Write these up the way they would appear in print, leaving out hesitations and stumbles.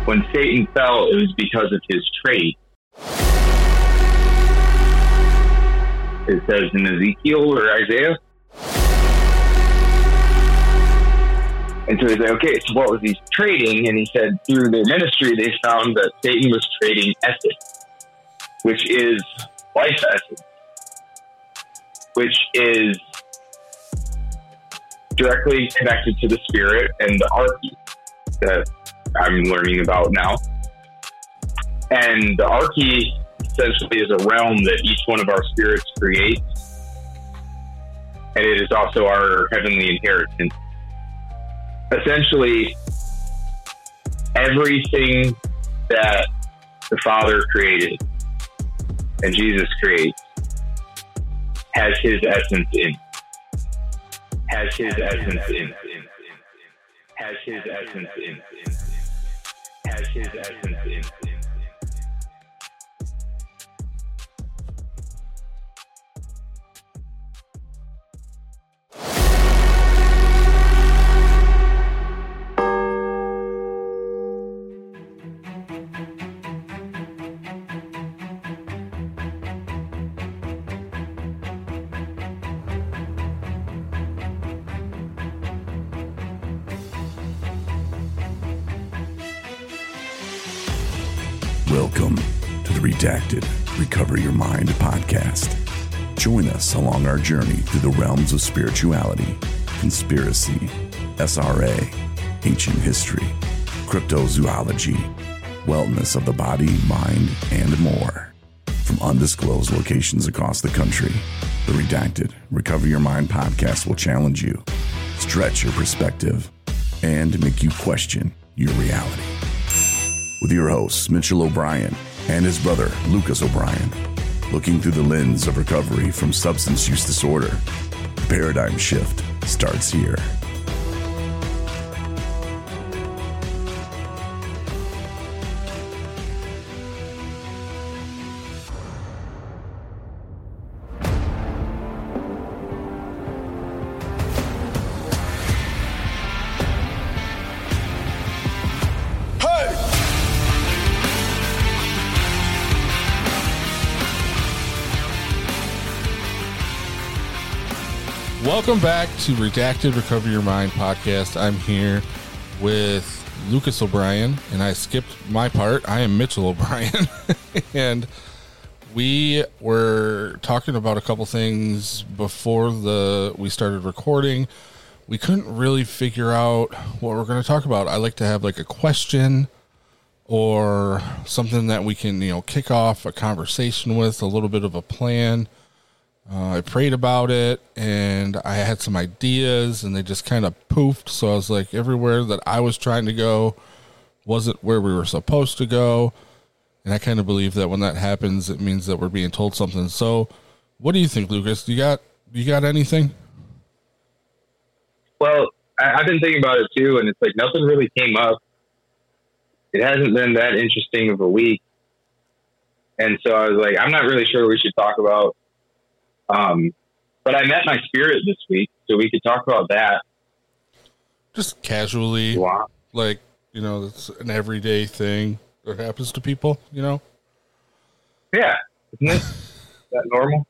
when Satan fell, it was because of his trade. It says in Ezekiel or Isaiah. And so he's like, okay, so what was he trading? And he said through their ministry, they found that Satan was trading essence, which is life essence, which is directly connected to the spirit and the arche that I'm learning about now. And the arche essentially is a realm that each one of our spirits creates. And it is also our heavenly inheritance. Essentially, everything that the Father created and Jesus creates has his essence in. Has his essence in. Has his essence in. Has his essence in. Welcome to the Redacted Recover Your Mind podcast. Join us along our journey through the realms of spirituality, conspiracy, SRA, ancient history, cryptozoology, wellness of the body, mind, and more. From undisclosed locations across the country, the Redacted Recover Your Mind podcast will challenge you, stretch your perspective, and make you question your reality. With your hosts, Mitchell O'Brien and his brother, Lucas O'Brien, looking through the lens of recovery from substance use disorder. The paradigm shift starts here. Welcome back to Redacted Recover Your Mind podcast. I'm here with Lucas O'Brien, and I skipped my part. I am Mitchell O'Brien, and we were talking about a couple things before we started recording. We couldn't really figure out what we're going to talk about. I like to have like a question or something that we can, kick off a conversation with, a little bit of a plan. I prayed about it, and I had some ideas, and they just kind of poofed. So I was like, everywhere that I was trying to go wasn't where we were supposed to go. And I kind of believe that when that happens, it means that we're being told something. So what do you think, Lucas? You got anything? Well, I've been thinking about it too, and it's like nothing really came up. It hasn't been that interesting of a week. And so I was like, I'm not really sure what we should talk about. But I met my spirit this week, so we could talk about that. Just casually, like, it's an everyday thing that happens to people, Yeah. Isn't it? That normal?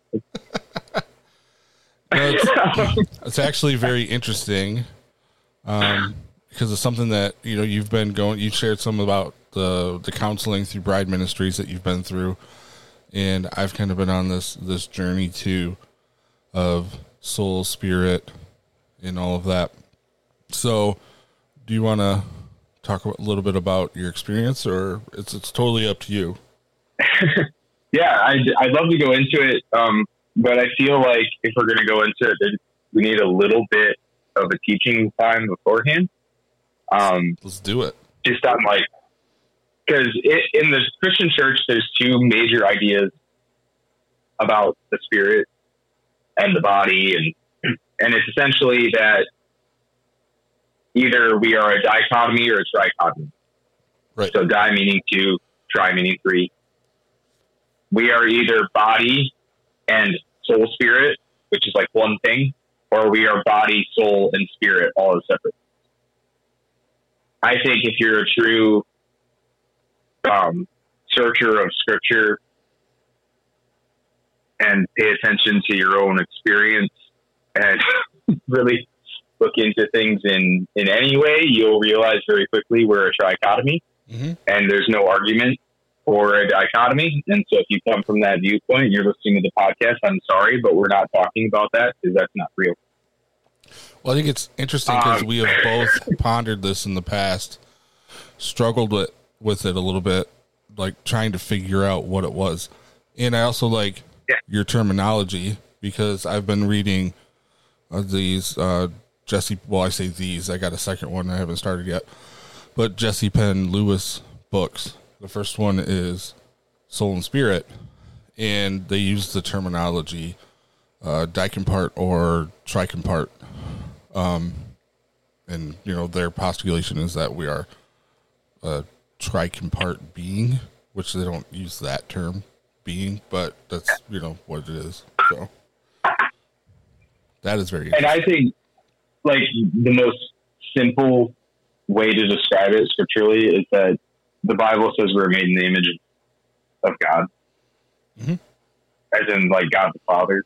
It's actually very interesting, because it's something that, you've shared some about the counseling through Bride Ministries that you've been through. And I've kind of been on this journey too of soul, spirit, and all of that. So do you want to talk a little bit about your experience, or it's totally up to you? Yeah, I'd love to go into it. But I feel like if we're going to go into it, we need a little bit of a teaching time beforehand. Let's do it. Just on because in the Christian church, there's two major ideas about the spirit and the body. And it's essentially that either we are a dichotomy or a trichotomy. Right. So di meaning two, tri meaning three. We are either body and soul spirit, which is like one thing, or we are body, soul, and spirit all as separate. I think if you're a true searcher of Scripture and pay attention to your own experience and really look into things in any way, you'll realize very quickly we're a trichotomy, and there's no argument for a dichotomy. And so if you come from that viewpoint and you're listening to the podcast, I'm sorry, but we're not talking about that because that's not real. Well, I think it's interesting because we have both pondered this in the past, struggled with it a little bit, like trying to figure out what it was. And I also like your terminology because I've been reading these Jesse, well, I say these, I got a second one I haven't started yet, but Jesse Penn Lewis books. The first one is Soul and Spirit, and they use the terminology dicompart or tricompart. And, you know, their postulation is that we are a tricompart being, which they don't use that term, being, but that's, you know, what it is. So that is very interesting. And I think, like, the most simple way to describe it scripturally is that the Bible says we're made in the image of God, as in, like, God the Father.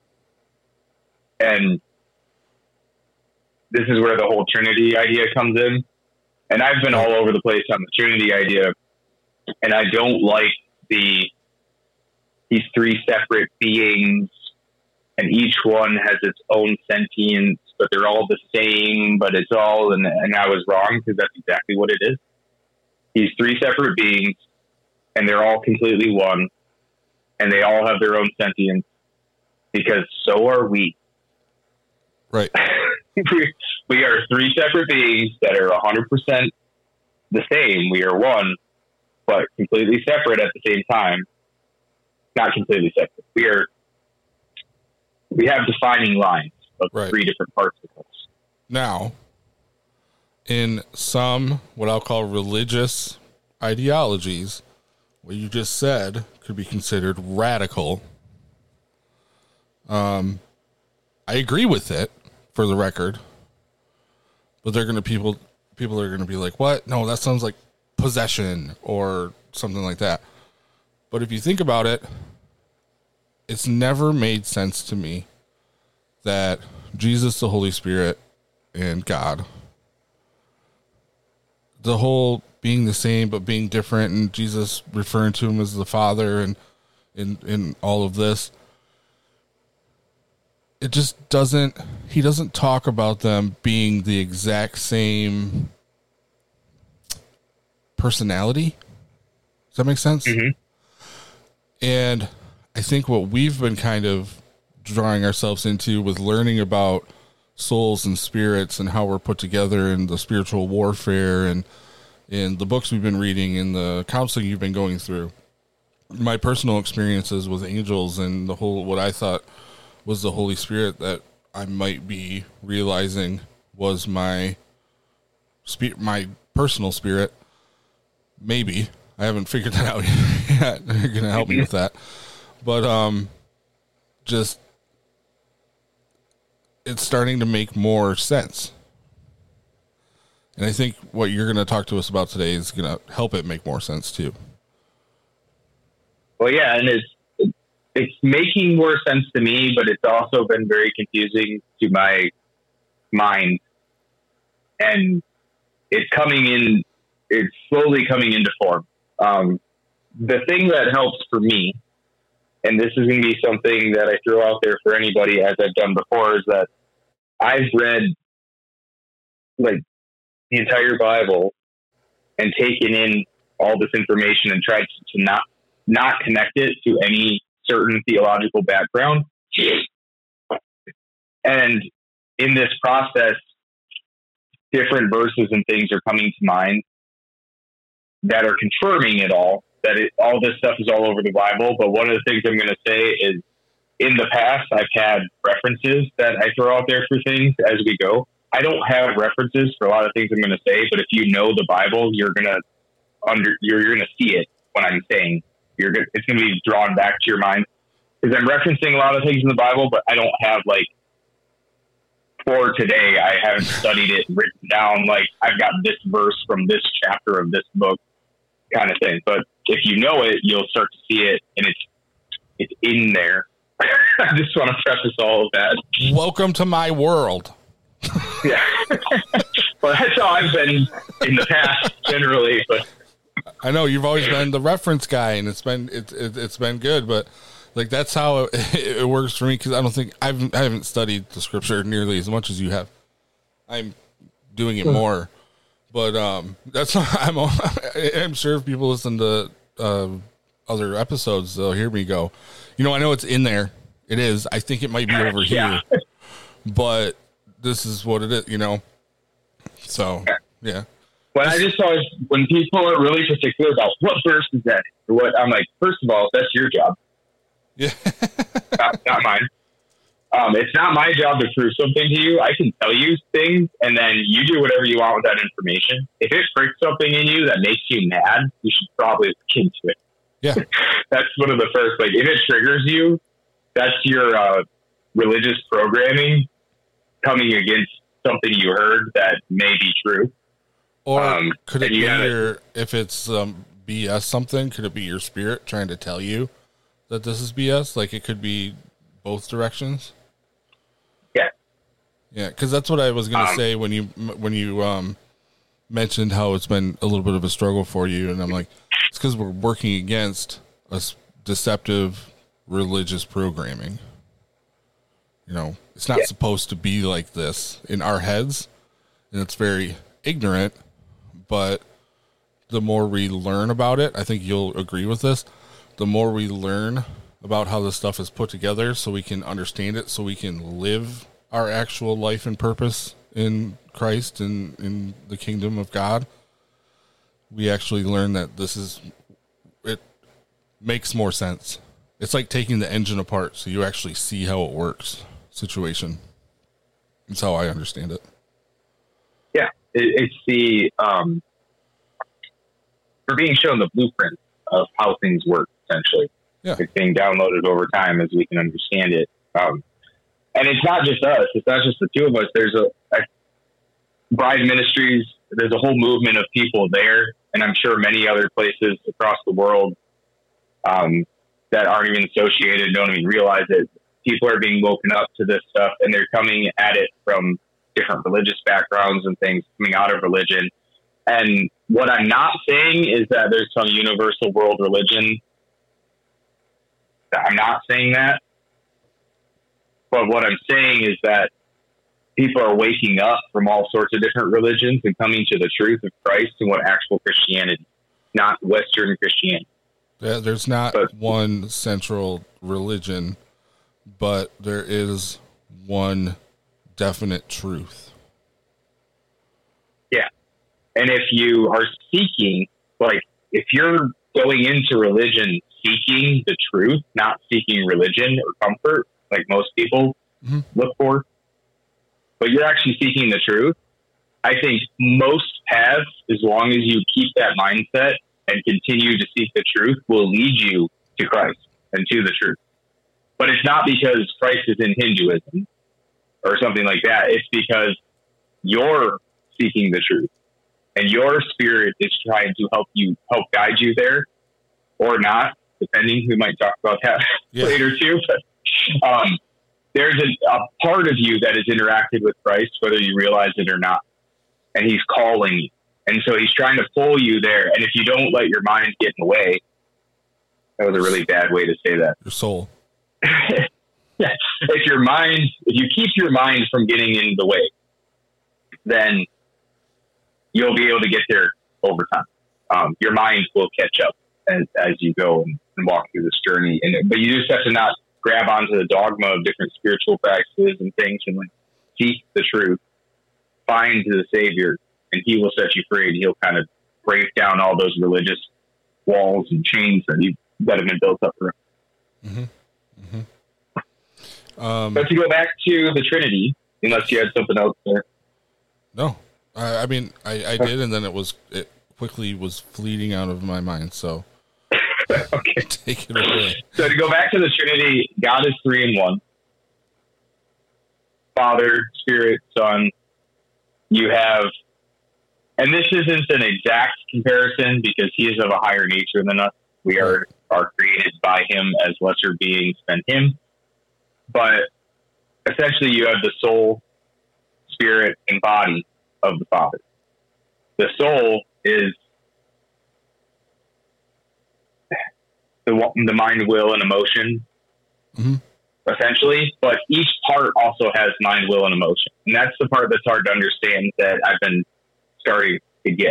And this is where the whole Trinity idea comes in. And I've been all over the place on the Trinity idea, and I don't like these three separate beings, and each one has its own sentience, but they're all the same, but it's all, and I was wrong because that's exactly what it is. These three separate beings, and they're all completely one, and they all have their own sentience, because so are we. Right. We are three separate beings that are 100% the same. We are one, but completely separate at the same time. Not completely separate. We have defining lines of three different parts of us. Now, in some, what I'll call religious ideologies, what you just said could be considered radical. I agree with it, for the record, but they're going to people are going to be like, what? No, that sounds like possession or something like that. But if you think about it, it's never made sense to me that Jesus, the Holy Spirit, and God, the whole being the same but being different, and Jesus referring to him as the Father, and in all of this, it just doesn't, he doesn't talk about them being the exact same personality. Does that make sense? And I think what we've been kind of drawing ourselves into with learning about souls and spirits and how we're put together and the spiritual warfare and in the books we've been reading and the counseling you've been going through, my personal experiences with angels and the whole, what I thought was the Holy Spirit that I might be realizing was my spirit, my personal spirit. Maybe. I haven't figured that out yet. You're going to help me with that. But just, it's starting to make more sense. And I think what you're going to talk to us about today is going to help it make more sense too. Well, yeah, and it's making more sense to me, but it's also been very confusing to my mind. And it's slowly coming into form. The thing that helps for me, and this is going to be something that I throw out there for anybody, as I've done before, is that I've read like the entire Bible and taken in all this information and tried to not connect it to any certain theological background. And in this process, different verses and things are coming to mind that are confirming it all, that all this stuff is all over the Bible. But one of the things I'm going to say is, in the past, I've had references that I throw out there for things as we go. I don't have references for a lot of things I'm going to say, but if you know the Bible, you're going to see it when I'm saying. It's going to be drawn back to your mind, because I'm referencing a lot of things in the Bible, but I don't have, like, for today, I haven't studied it written down. Like, I've got this verse from this chapter of this book. kind of thing. But if you know it, you'll start to see it, and it's in there. I just want to preface all of that. Welcome to my world. Yeah. Well, that's how I've been in the past generally, but I know you've always been the reference guy, and it's been good, but like that's how it works for me, because I haven't studied the scripture nearly as much as you have. I'm doing it more, but that's I'm sure if people listen to other episodes, they'll hear me go, I know it's in there. It is. I think it might be over here, but this is what it is, So, yeah. When I just always, when people are really particular about what verse is that, or what, I'm like, first of all, that's your job. Yeah. not mine. It's not my job to prove something to you. I can tell you things, and then you do whatever you want with that information. If it pricks something in you that makes you mad, you should probably look into it. Yeah. That's one of the first, like, if it triggers you, that's your religious programming coming against something you heard that may be true. Or could it be if it's BS something, could it be your spirit trying to tell you that this is BS? Like, it could be both directions. Yeah. Yeah, because that's what I was going to say when you mentioned how it's been a little bit of a struggle for you, and I'm like, it's because we're working against a deceptive religious programming. It's not supposed to be like this in our heads, and it's very ignorant, but the more we learn about it, I think you'll agree with this, the more we learn about how this stuff is put together so we can understand it, so we can live our actual life and purpose in Christ and in the kingdom of God, we actually learn that it makes more sense. It's like taking the engine apart so you actually see how it works situation. That's how I understand it. Yeah. It's the, we're being shown the blueprint of how things work, essentially. Yeah. It's being downloaded over time as we can understand it. And it's not just us. It's not just the two of us. There's a Bride Ministries. There's a whole movement of people there, and I'm sure many other places across the world that aren't even associated, don't even realize it. People are being woken up to this stuff, and they're coming at it from different religious backgrounds and things, coming out of religion. And what I'm not saying is that there's some universal world religion. I'm not saying that. But what I'm saying is that people are waking up from all sorts of different religions and coming to the truth of Christ and what actual Christianity, not Western Christianity. Yeah, there's not one central religion, but there is one definite truth. Yeah. And if you are seeking, like, if you're going into religion seeking the truth, not seeking religion or comfort, like most people look for, but you're actually seeking the truth, I think most paths, as long as you keep that mindset and continue to seek the truth, will lead you to Christ and to the truth. But it's not because Christ is in Hinduism or something like that. It's because you're seeking the truth and your spirit is trying to help guide you there, or not, depending. We might talk about that later too. But there's a part of you that has interacted with Christ, whether you realize it or not, and he's calling you. And so he's trying to pull you there. And if you don't let your mind get in the way, that was a really bad way to say that. Your soul. Yeah. If you keep your mind from getting in the way, then you'll be able to get there over time. Your mind will catch up as you go and walk through this journey. But you just have to not grab onto the dogma of different spiritual practices and things, and like seek the truth, find the Savior, and he will set you free, and he'll kind of break down all those religious walls and chains that have been built up around. Mm-hmm. Mm-hmm. But to go back to the Trinity, unless you had something else there. No, I mean, I did, and then it quickly was fleeting out of my mind. So okay, take it away. So to go back to the Trinity, God is 3 in 1. Father, Spirit, Son. You have And this isn't an exact comparison because he is of a higher nature than us. We are created by him as lesser beings than him. But essentially you have the soul, spirit, and body of the Father. The soul is the mind, will, and emotion, essentially. But each part also has mind, will, and emotion. And that's the part that's hard to understand that I've been starting to get.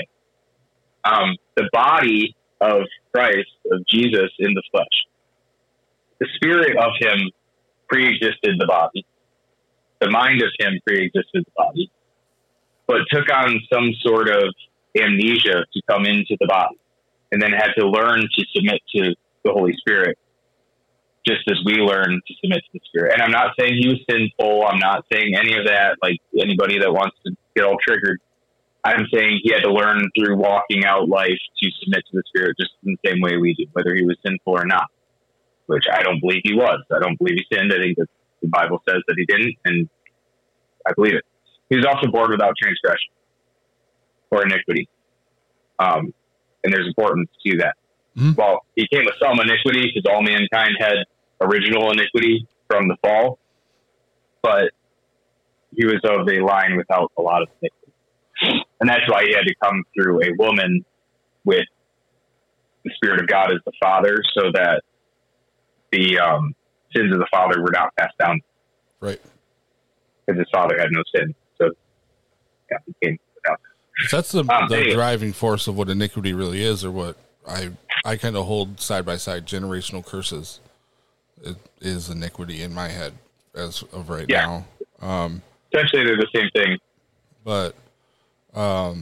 The body of Christ, of Jesus in the flesh, the spirit of him pre-existed the body. The mind of him pre-existed the body, but took on some sort of amnesia to come into the body, and then had to learn to submit to the Holy Spirit, just as we learn to submit to the Spirit. And I'm not saying he was sinful. I'm not saying any of that, like anybody that wants to get all triggered. I'm saying he had to learn through walking out life to submit to the Spirit just in the same way we do, whether he was sinful or not, which I don't believe he was. I don't believe he sinned. I think that the Bible says that he didn't, and I believe it. He was also born without transgression or iniquity. And there's importance to that. Well, he came with some iniquity because all mankind had original iniquity from the fall, but he was of a line without a lot of iniquity. And that's why he had to come through a woman with the Spirit of God as the Father, so that the sins of the Father were not passed down. Right. Because his Father had no sin. So, yeah, he came without. That's the driving force of what iniquity really is, or what I kind of hold side by side. Generational curses. It is iniquity in my head as of right now. Essentially, they're the same thing. But, well,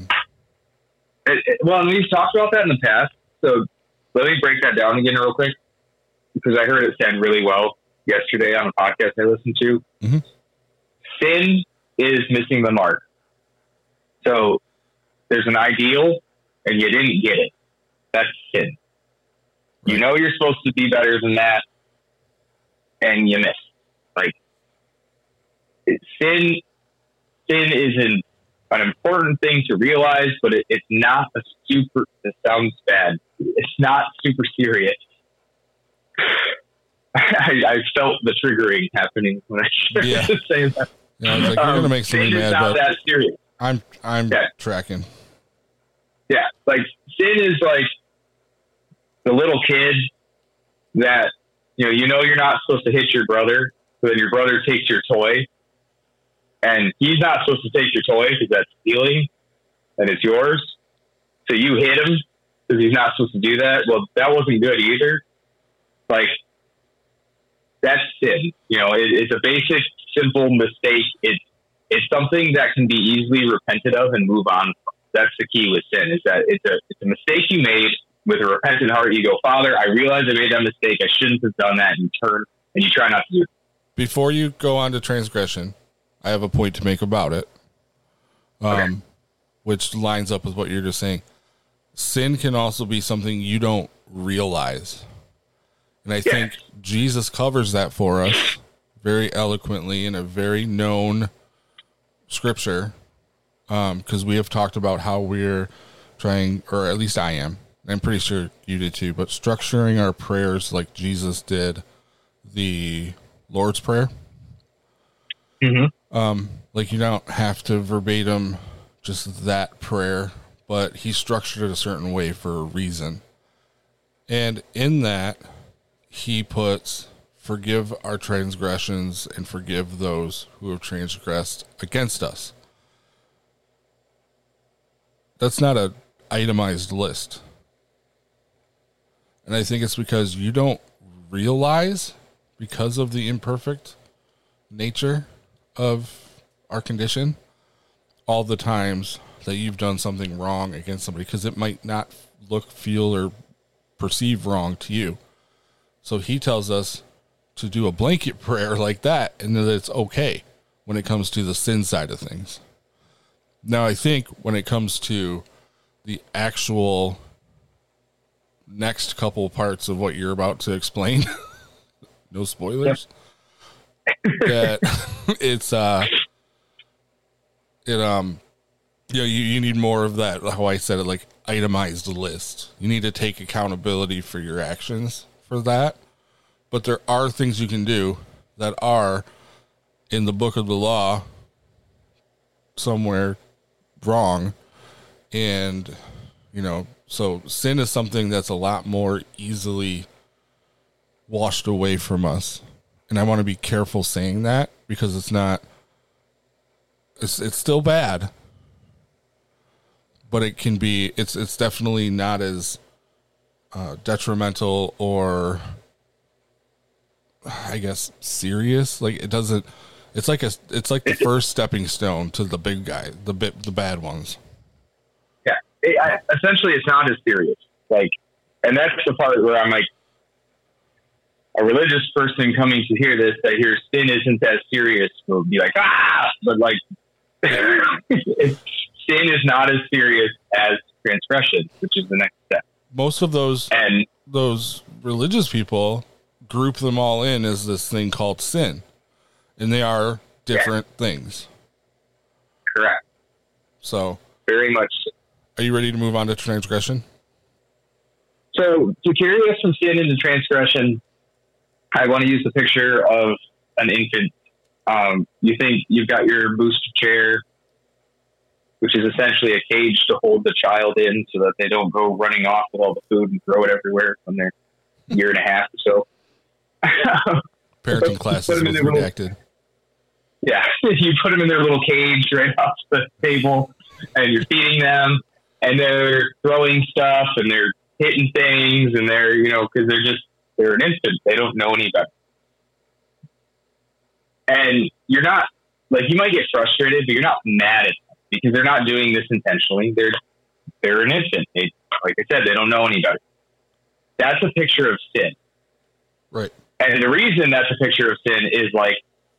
and we've talked about that in the past. So let me break that down again real quick, because I heard it said really well yesterday on a podcast I listened to. Sin is missing the mark. So there's an ideal and you didn't get it. That's sin. You know you're supposed to be better than that, and you miss. Like, sin is an important thing to realize, but it's not a super. It sounds bad. It's not super serious. I felt the triggering happening when I started to say that. Yeah, I was like, you're gonna make somebody mad, not but that serious. I'm tracking. Yeah, like sin is like the little kid that you know you're not supposed to hit your brother, so then your brother takes your toy, and he's not supposed to take your toy because that's stealing, and it's yours. So you hit him because he's not supposed to do that. Well, that wasn't good either. Like, that's sin. It's a basic, simple mistake. It's something that can be easily repented of and move on from. That's the key with sin, is that it's a mistake you made. With a repentant heart, you go, Father, I realize I made that mistake. I shouldn't have done that. And you turn and you try not to do it. Before you go on to transgression, I have a point to make about it, which lines up with what you're just saying. Sin can also be something you don't realize. And I think Jesus covers that for us very eloquently in a very known scripture, because we have talked about how we're trying, or at least I am, I'm pretty sure you did too, but structuring our prayers like Jesus did the Lord's Prayer. Like, you don't have to verbatim just that prayer, but he structured it a certain way for a reason. And in that, he puts, forgive our transgressions and forgive those who have transgressed against us. That's not an itemized list. And I think it's because you don't realize, because of the imperfect nature of our condition, all the times that you've done something wrong against somebody, because it might not look, feel, or perceive wrong to you. So he tells us to do a blanket prayer like that, and that it's okay when it comes to the sin side of things. Now, I think when it comes to the actual next couple parts of what you're about to explain, no spoilers, that it's Yeah, you need more of that, how I said it, like itemized list. You need to take accountability for your actions for that. But there are things you can do that are in the book of the law somewhere wrong. And, so sin is something that's a lot more easily washed away from us. And I want to be careful saying that because it's still bad. But it can be, it's definitely not as detrimental or, I guess, serious. Like it's like the first stepping stone to the big guy, the bad ones. Yeah. Essentially it's not as serious. Like, and that's the part where I'm like, a religious person coming to hear this, that hears sin isn't as serious, will be like, but like, sin is not as serious as transgression, which is the next step. Most of those religious people group them all in as this thing called sin, and they are different things. Correct. So very much. Are you ready to move on to transgression? So to carry us from sin into transgression, I want to use the picture of an infant. You think you've got your booster chair, which is essentially a cage to hold the child in so that they don't go running off with all the food and throw it everywhere when they're a year and a half or so. Parenting classes with redacted. Yeah, you put them in their little cage right off the table, and you're feeding them, and they're throwing stuff, and they're hitting things, and they're, because they're an infant. They don't know any better. And you're not, like, you might get frustrated, but you're not mad at them because they're not doing this intentionally. They're an infant. Like I said, they don't know any better. That's a picture of sin. Right. And the reason that's a picture of sin is, like,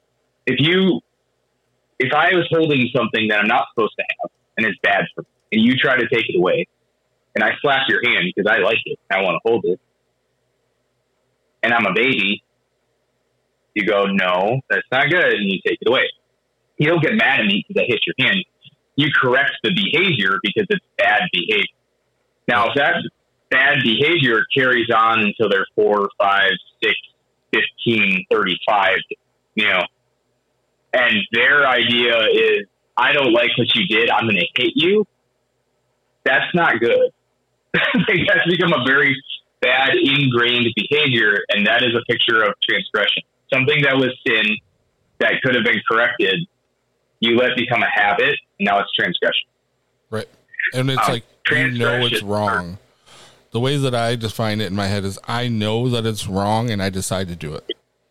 if I was holding something that I'm not supposed to have and it's bad for me, and you try to take it away, and I slap your hand because I like it, I want to hold it, and I'm a baby, you go, no, that's not good, and you take it away. You don't get mad at me because I hit your hand. You correct the behavior because it's bad behavior. Now, if that bad behavior carries on until they're 4, 5, 6, 15, 35, and their idea is, I don't like what you did, I'm going to hit you, that's not good. That's become a very bad ingrained behavior, and that is a picture of transgression. Something that was sin that could have been corrected, you let become a habit, and now it's transgression. Right. And it's like, it's wrong. The way that I define it in my head is I know that it's wrong, and I decide to do it.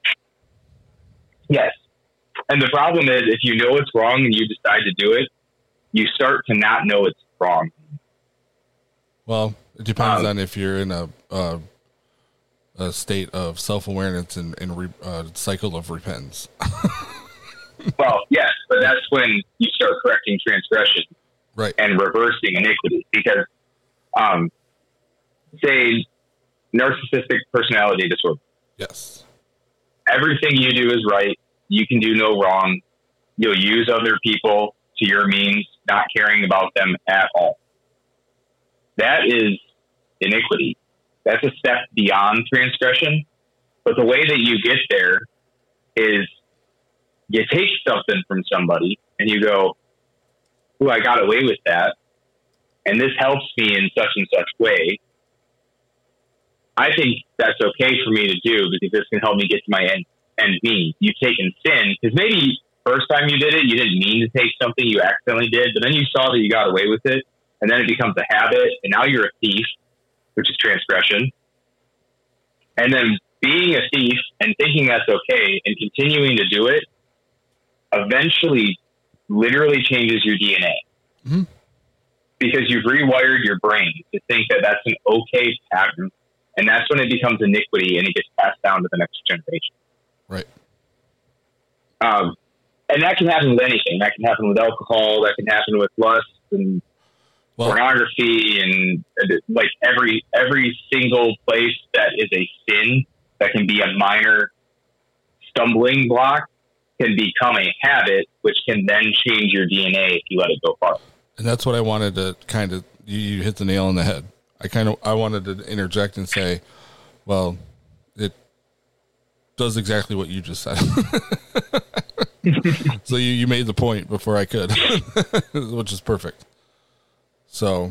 Yes. And the problem is, if you know it's wrong and you decide to do it, you start to not know it's wrong. Well, it depends on if you're in a state of self-awareness and a cycle of repentance. Well, yes, but that's when you start correcting transgression, right, and reversing iniquity. Because, say, narcissistic personality disorder. Yes. Everything you do is right. You can do no wrong. You'll use other people to your means, not caring about them at all. That is iniquity. That's a step beyond transgression. But the way that you get there is you take something from somebody and you go, "Ooh, I got away with that, and this helps me in such and such way. I think that's okay for me to do because this can help me get to my end means." You've taken sin, because maybe first time you did it, you didn't mean to take something, you accidentally did, but then you saw that you got away with it, and then it becomes a habit, and now you're a thief, which is transgression. And then being a thief and thinking that's okay and continuing to do it eventually literally changes your DNA. Mm-hmm. Because you've rewired your brain to think that that's an okay pattern, and that's when it becomes iniquity and it gets passed down to the next generation. Right. And that can happen with anything. That can happen with alcohol. That can happen with lust and pornography, and like every single place that is a sin that can be a minor stumbling block can become a habit, which can then change your DNA if you let it go far. And that's what I wanted to kind of, you hit the nail on the head. I wanted to interject and say, well, it does exactly what you just said. So you made the point before I could, which is perfect. So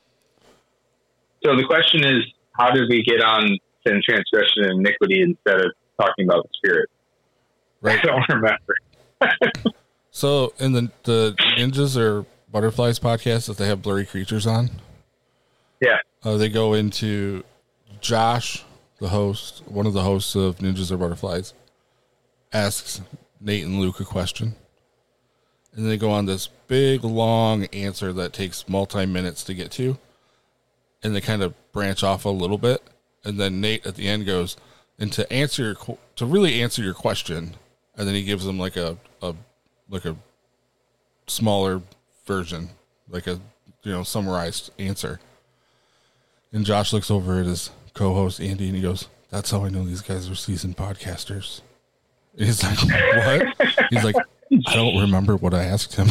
the question is, how did we get on sin, transgression, and iniquity instead of talking about the spirit? Right. I don't remember. So in the Ninjas or Butterflies podcast that they have blurry creatures on, yeah, they go into Josh, the host, one of the hosts of Ninjas or Butterflies, asks Nate and Luke a question, and they go on this big long answer that takes multi-minutes to get to, and they kind of branch off a little bit, and then Nate at the end goes, and to really answer your question, and then he gives them like a smaller version, like a summarized answer. And Josh looks over at his co-host Andy and he goes, "That's how I know these guys are seasoned podcasters." And he's like, "What?" He's like, "I don't remember what I asked him."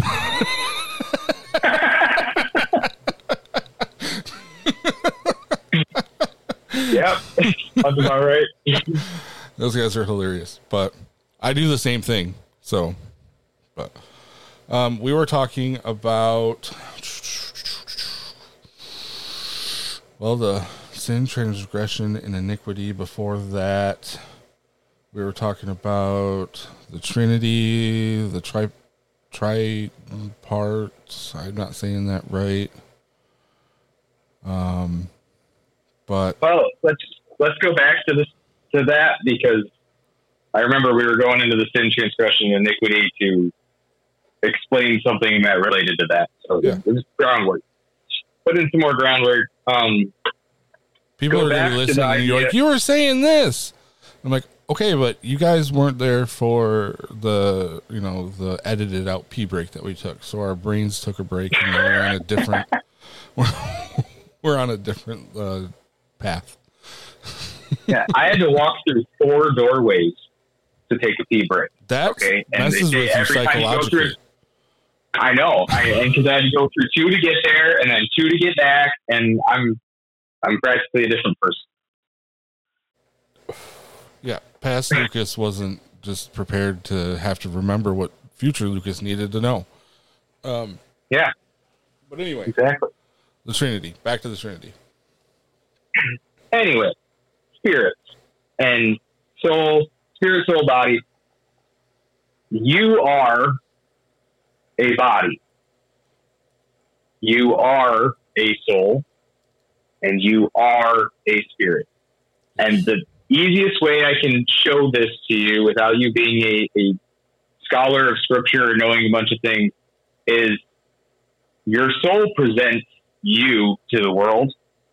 Yep, that's about right. Those guys are hilarious, but I do the same thing. So, but we were talking about, well, the sin, transgression, and iniquity. Before that, we were talking about the Trinity, the tri-parts. I'm not saying that right. But well, let's go back to that, because I remember we were going into the sin, transgression, and iniquity to explain something that related to that. So yeah. This is groundwork. Put in some more groundwork. People are going to be listening and you're like, "You were saying this." I'm like, "Okay, but you guys weren't there for the edited out pee break that we took. So our brains took a break and we're on a different, we're on a different path." Yeah, I had to walk through 4 doorways to take a pee break. That messes with you psychologically. I know, because I had to go through 2 to get there, and then 2 to get back, and I'm practically a different person. Yeah, past Lucas wasn't just prepared to have to remember what future Lucas needed to know. Yeah, but anyway, exactly. The Trinity. Back to the Trinity. Anyway, spirits and soul, spirit, soul, body. You are a body. You are a soul, and you are a spirit. And the easiest way I can show this to you without you being a scholar of scripture or knowing a bunch of things is your soul presents you to the world.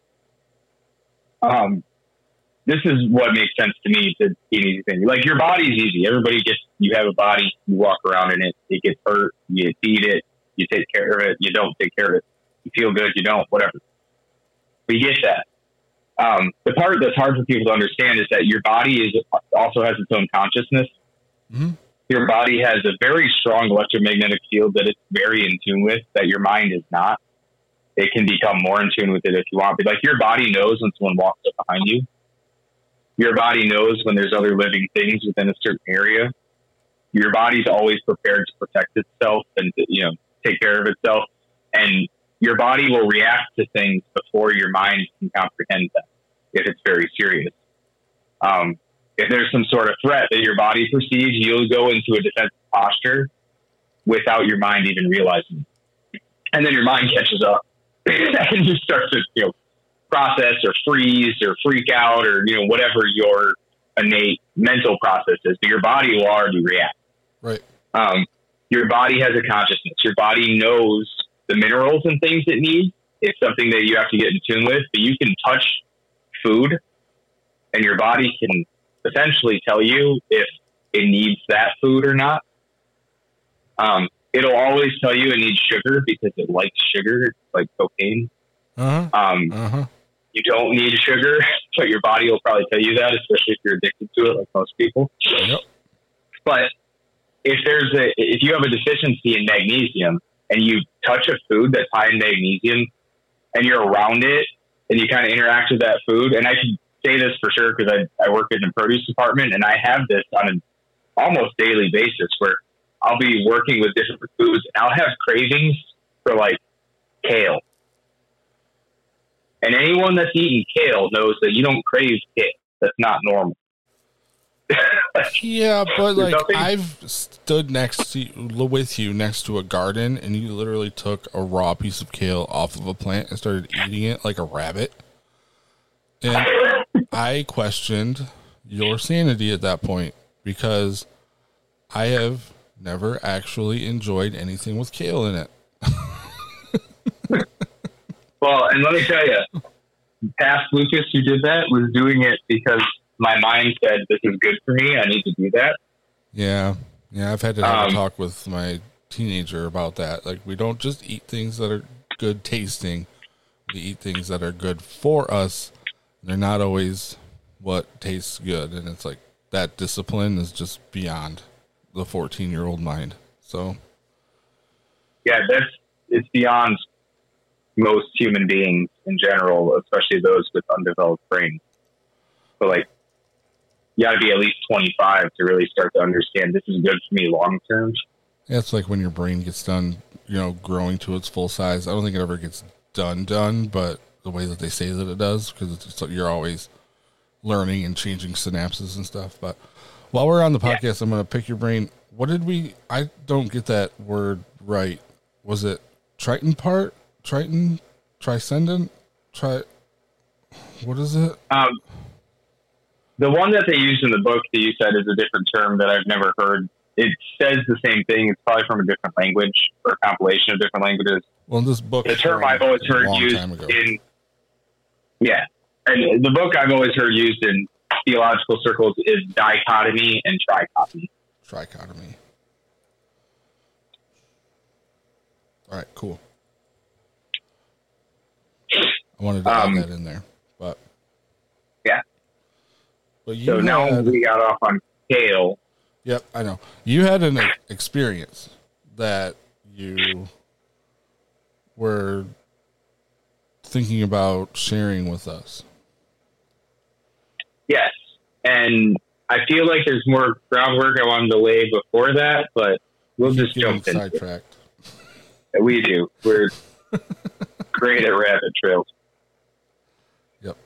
This is what makes sense to me to be an easy thing. Like, your body's easy. You have a body, you walk around in it, it gets hurt, you feed it, you take care of it, you don't take care of it. You feel good, you don't, whatever. We get that. The part that's hard for people to understand is that your body also has its own consciousness. Mm-hmm. Your body has a very strong electromagnetic field that it's very in tune with, that your mind is not. It can become more in tune with it if you want. But like, your body knows when someone walks up behind you. Your body knows when there's other living things within a certain area. Your body's always prepared to protect itself and to, take care of itself. And your body will react to things before your mind can comprehend them, if it's very serious. If there's some sort of threat that your body perceives, you'll go into a defensive posture without your mind even realizing it. And then your mind catches up and you start to, process or freeze or freak out or, whatever your innate mental process is. But your body will already react. Right. Your body has a consciousness. Your body knows the minerals and things it needs. It's something that you have to get in tune with, but you can touch food and your body can essentially tell you if it needs that food or not. It'll always tell you it needs sugar because it likes sugar. It's like cocaine. You don't need sugar, but your body will probably tell you that, especially if you're addicted to it, like most people. Yep. But if you have a deficiency in magnesium, and you touch a food that's high in magnesium and you're around it and you kind of interact with that food. And I can say this for sure because I work in the produce department, and I have this on an almost daily basis where I'll be working with different foods and I'll have cravings for like kale. And anyone that's eaten kale knows that you don't crave kale. That's not normal. Yeah, but like I've stood with you next to a garden, and you literally took a raw piece of kale off of a plant and started eating it like a rabbit. And I questioned your sanity at that point because I have never actually enjoyed anything with kale in it. Well, and let me tell you, past Lucas who did that was doing it because my mind said, this is good for me. I need to do that. Yeah. Yeah. I've had to have a talk with my teenager about that. Like, we don't just eat things that are good tasting. We eat things that are good for us. They're not always what tastes good. And it's like that discipline is just beyond the 14-year-old mind. So. Yeah, it's beyond most human beings in general, especially those with undeveloped brains. So like, you got to be at least 25 to really start to understand this is good for me long term. Yeah, it's like when your brain gets done, growing to its full size. I don't think it ever gets done, but the way that they say that it does, because you're always learning and changing synapses and stuff. But while we're on the podcast, I'm going to pick your brain. What did I don't get that word right. Was it Triton part? Triton? Transcendent? What is it? The one that they use in the book that you said is a different term that I've never heard. It says the same thing. It's probably from a different language or a compilation of different languages. Well, in this book, the term I've always heard used and the book I've always heard used in theological circles is dichotomy and trichotomy. Trichotomy. All right, cool. I wanted to add that in there, but yeah. But so now we got off on kale. Yep, I know. You had an experience that you were thinking about sharing with us. Yes, and I feel like there's more groundwork I wanted to lay before that, but we'll just jump in. Sidetracked. We do. We're great at rabbit trails. Yep.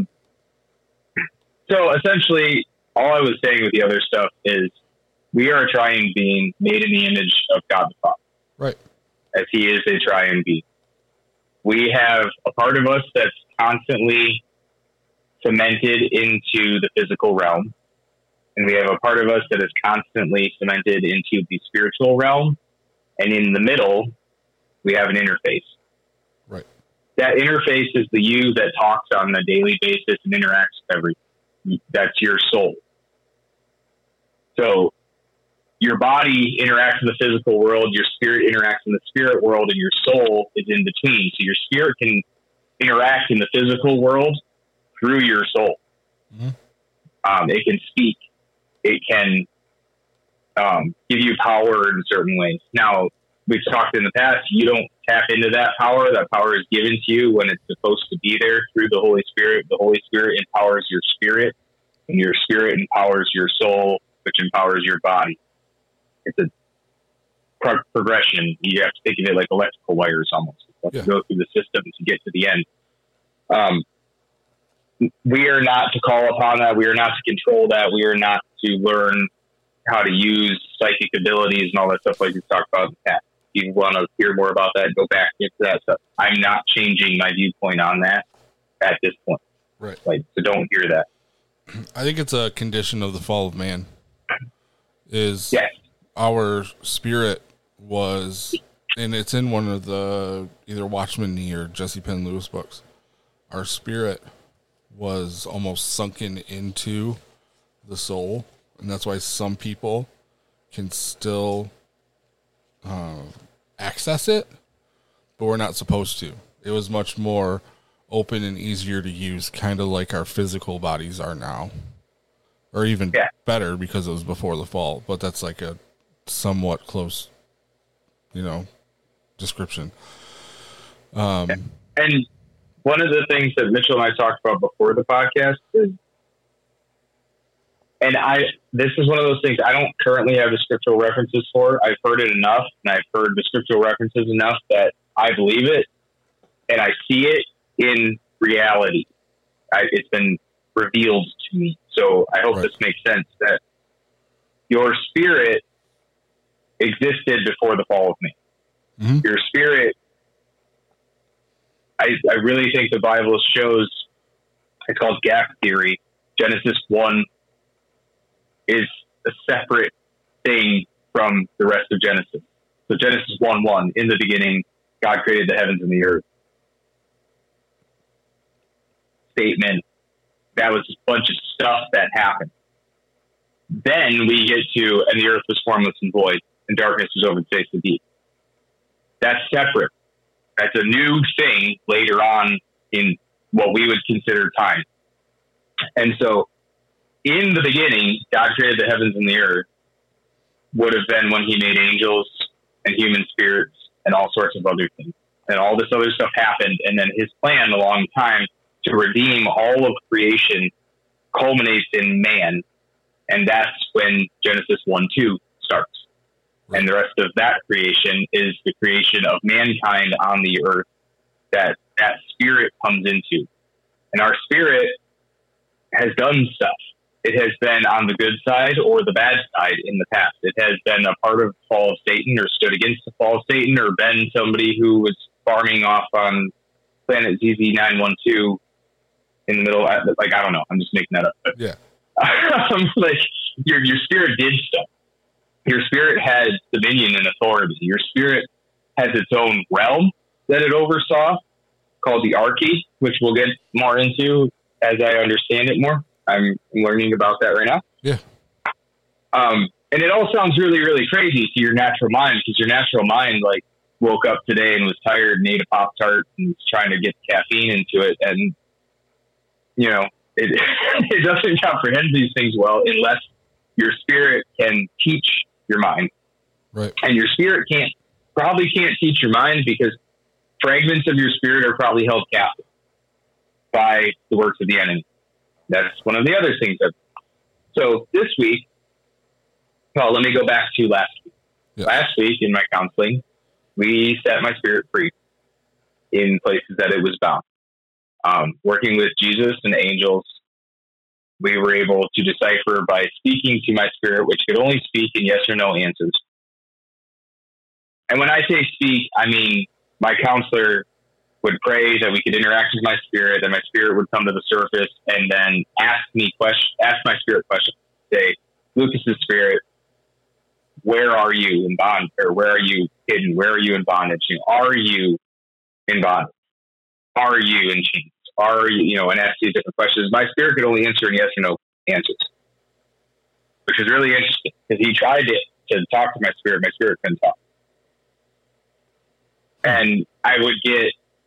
So essentially, all I was saying with the other stuff is we are a triune being made in the image of God the Father. Right. As He is a triune being. We have a part of us that's constantly cemented into the physical realm. And we have a part of us that is constantly cemented into the spiritual realm. And in the middle, we have an interface. Right. That interface is the you that talks on a daily basis and interacts with everything. That's your soul. So your body interacts in the physical world, your spirit interacts in the spirit world, and your soul is in between. So your spirit can interact in the physical world through your soul. Mm-hmm. It can speak. It can give you power in certain ways. Now, we've talked in the past, you don't tap into that power. That power is given to you when it's supposed to be there through the Holy Spirit. The Holy Spirit empowers your spirit, and your spirit empowers your soul, which empowers your body. It's a progression. You have to think of it like electrical wires almost. You have to go through the system to get to the end. We are not to call upon that. We are not to control that. We are not to learn how to use psychic abilities and all that stuff like we talked about in the past. If you want to hear more about that, go back into that stuff. I'm not changing my viewpoint on that at this point. Right. So don't hear that. I think it's a condition of the fall of man. Our spirit was, and it's in one of the either Watchman Nee or Jesse Penn Lewis books. Our spirit was almost sunken into the soul, and that's why some people can still access it, but we're not supposed to. It was much more open and easier to use, kind of like our physical bodies are now, or even better because it was before the fall. But that's like a somewhat close, description. And one of the things that Mitchell and I talked about before the podcast is, this is one of those things I don't currently have the scriptural references for. I've heard it enough, and I've heard the scriptural references enough that I believe it, and I see it in reality. It's been revealed to me. So I hope this makes sense, that your spirit existed before the fall of man. Mm-hmm. Your spirit, I really think the Bible shows, it's called gap theory. Genesis 1 is a separate thing from the rest of Genesis. So Genesis 1:1, in the beginning, God created the heavens and the earth. Statement. That was a bunch of stuff that happened. Then we get to, and the earth was formless and void, and darkness was over the face of the deep. That's separate. That's a new thing later on in what we would consider time. And so, in the beginning, God created the heavens and the earth, would have been when he made angels and human spirits and all sorts of other things. And all this other stuff happened, and then his plan, a long time, to redeem all of creation culminates in man. And that's when Genesis 1:2 starts. And the rest of that creation is the creation of mankind on the earth that spirit comes into. And our spirit has done stuff. It has been on the good side or the bad side in the past. It has been a part of the fall of Satan, or stood against the fall of Satan, or been somebody who was farming off on planet ZZ912 in the middle. Like, I don't know. I'm just making that up. Yeah. Like, your spirit did stuff. Your spirit has dominion and authority. Your spirit has its own realm that it oversaw, called the Arche, which we'll get more into as I understand it more. I'm learning about that right now. Yeah. And it all sounds really, really crazy to your natural mind, because your natural mind, like, woke up today and was tired and ate a Pop-Tart and was trying to get caffeine into it. And, you know, it doesn't comprehend these things well unless your spirit can teach your mind. Right. And your spirit probably can't teach your mind, because fragments of your spirit are probably held captive by the works of the enemy. That's one of the other things. So this week, well, let me go back to last week. Yeah. Last week in my counseling, we set my spirit free in places that it was bound. Working with Jesus and angels, we were able to decipher by speaking to my spirit, which could only speak in yes or no answers. And when I say speak, I mean my counselor would pray that we could interact with my spirit, that my spirit would come to the surface, and then ask my spirit questions. Say, Lucas's spirit, where are you in bond? Or where are you hidden? Where are you in bondage? Are you in bondage? Are you in chains? Are you, and ask these different questions. My spirit could only answer in yes or no answers, which is really interesting, because he tried to talk to my spirit couldn't talk. And I would get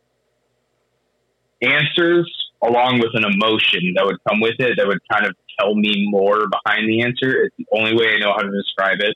answers along with an emotion that would come with it that would kind of tell me more behind the answer. It's the only way I know how to describe it.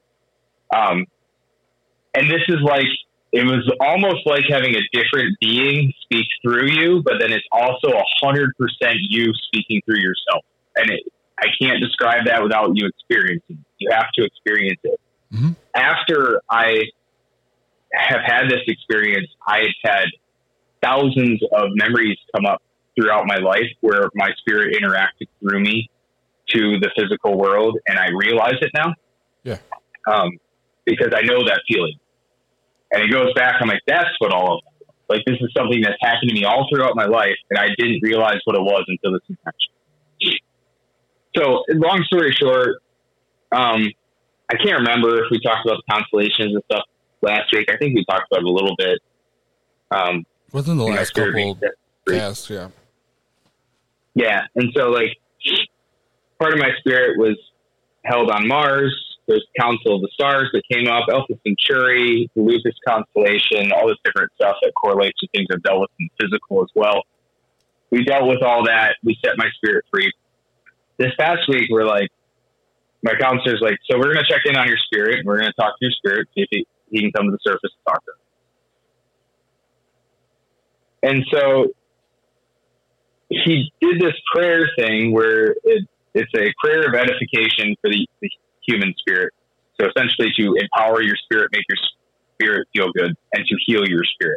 And this is like, it was almost like having a different being speak through you, but then it's also 100% you speaking through yourself. And I can't describe that without you experiencing it. You have to experience it. Mm-hmm. After I have had this experience, I've had thousands of memories come up throughout my life where my spirit interacted through me to the physical world, and I realize it now. Yeah. Because I know that feeling. And it goes back, I'm like, that's what all of that was. Like, this is something that's happened to me all throughout my life, and I didn't realize what it was until this interaction. So, long story short, I can't remember if we talked about the constellations and stuff last week. I think we talked about it a little bit. Within the last couple casts, yeah. Yeah, and so, like, part of my spirit was held on Mars. There's Council of the Stars that came up, Alpha Centauri, the Lucas constellation, all this different stuff that correlates to things I've dealt with in the physical as well. We dealt with all that. We set my spirit free. This past week, we're like, my counselor's like, so we're going to check in on your spirit. We're going to talk to your spirit, see if he can come to the surface and talk to us. And so he did this prayer thing where it's a prayer of edification for the human spirit. So essentially to empower your spirit, make your spirit feel good, and to heal your spirit.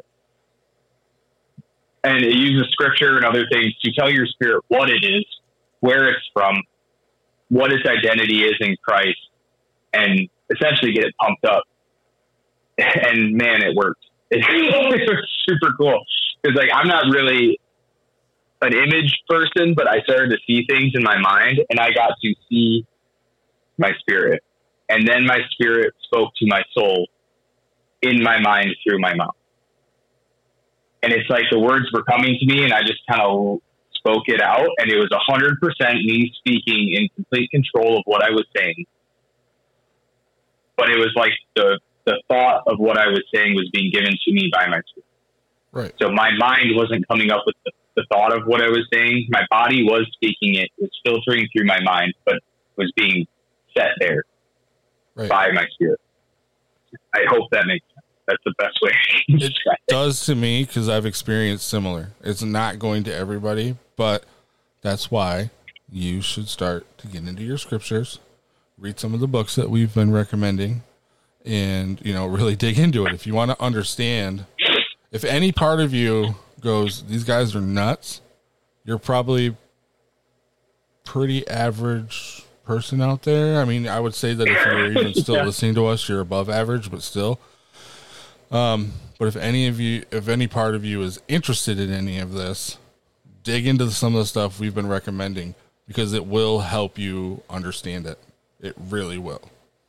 And it uses scripture and other things to tell your spirit what it is, where it's from, what its identity is in Christ, and essentially get it pumped up. And man, it worked. It was super cool. Because like, I'm not really an image person, but I started to see things in my mind, and I got to see my spirit. And then my spirit spoke to my soul in my mind through my mouth. And it's like the words were coming to me, and I just kind of spoke it out. And it was 100% me speaking in complete control of what I was saying. But it was like the thought of what I was saying was being given to me by my spirit. Right. So my mind wasn't coming up with the thought of what I was saying. My body was speaking it. It was filtering through my mind, but was being set there by my spirit. I hope that makes sense. That's the best way. It does to me, because I've experienced similar. It's not going to everybody, but that's why you should start to get into your scriptures, read some of the books that we've been recommending, and, you know, really dig into it. If you want to understand, if any part of you goes, these guys are nuts, you're probably pretty average person out there. I mean, I would say that if you're even still listening to us, you're above average, but still. But if any part of you is interested in any of this, dig into some of the stuff we've been recommending, because it will help you understand it. It really will.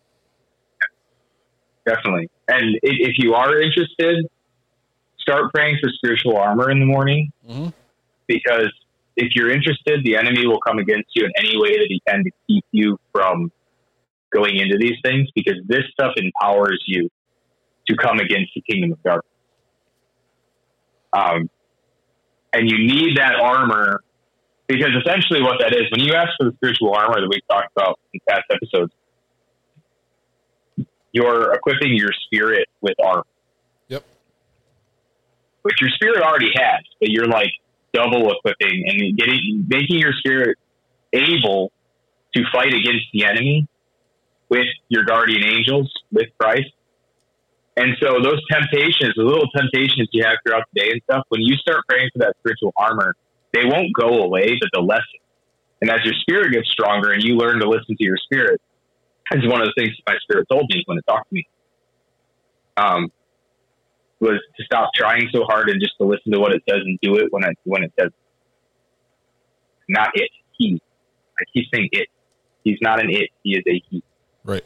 Definitely. And if you are interested, start praying for spiritual armor in the morning, because if you're interested, the enemy will come against you in any way that he can to keep you from going into these things, because this stuff empowers you to come against the kingdom of darkness. And you need that armor, because essentially what that is, when you ask for the spiritual armor that we've talked about in past episodes, you're equipping your spirit with armor. Yep. Which your spirit already has, but you're like double equipping and making your spirit able to fight against the enemy with your guardian angels, with Christ. And so those temptations, the little temptations you have throughout the day and stuff, when you start praying for that spiritual armor, they won't go away, but they'll lessen. And as your spirit gets stronger and you learn to listen to your spirit, that's one of the things my spirit told me when it talked to me, was to stop trying so hard and just to listen to what it says and do it when it says, not it, he. I keep saying it. He's not an it, he is a he. Right.